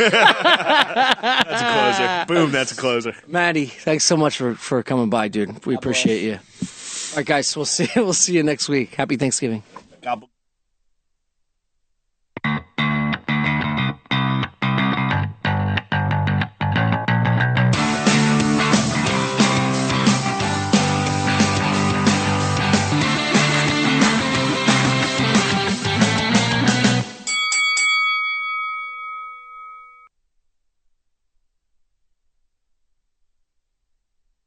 a closer. Boom, that's a closer. Maddie, thanks so much for, for coming by, dude. We appreciate you. All right, guys, we'll see we'll see you next week. Happy Thanksgiving. God bless.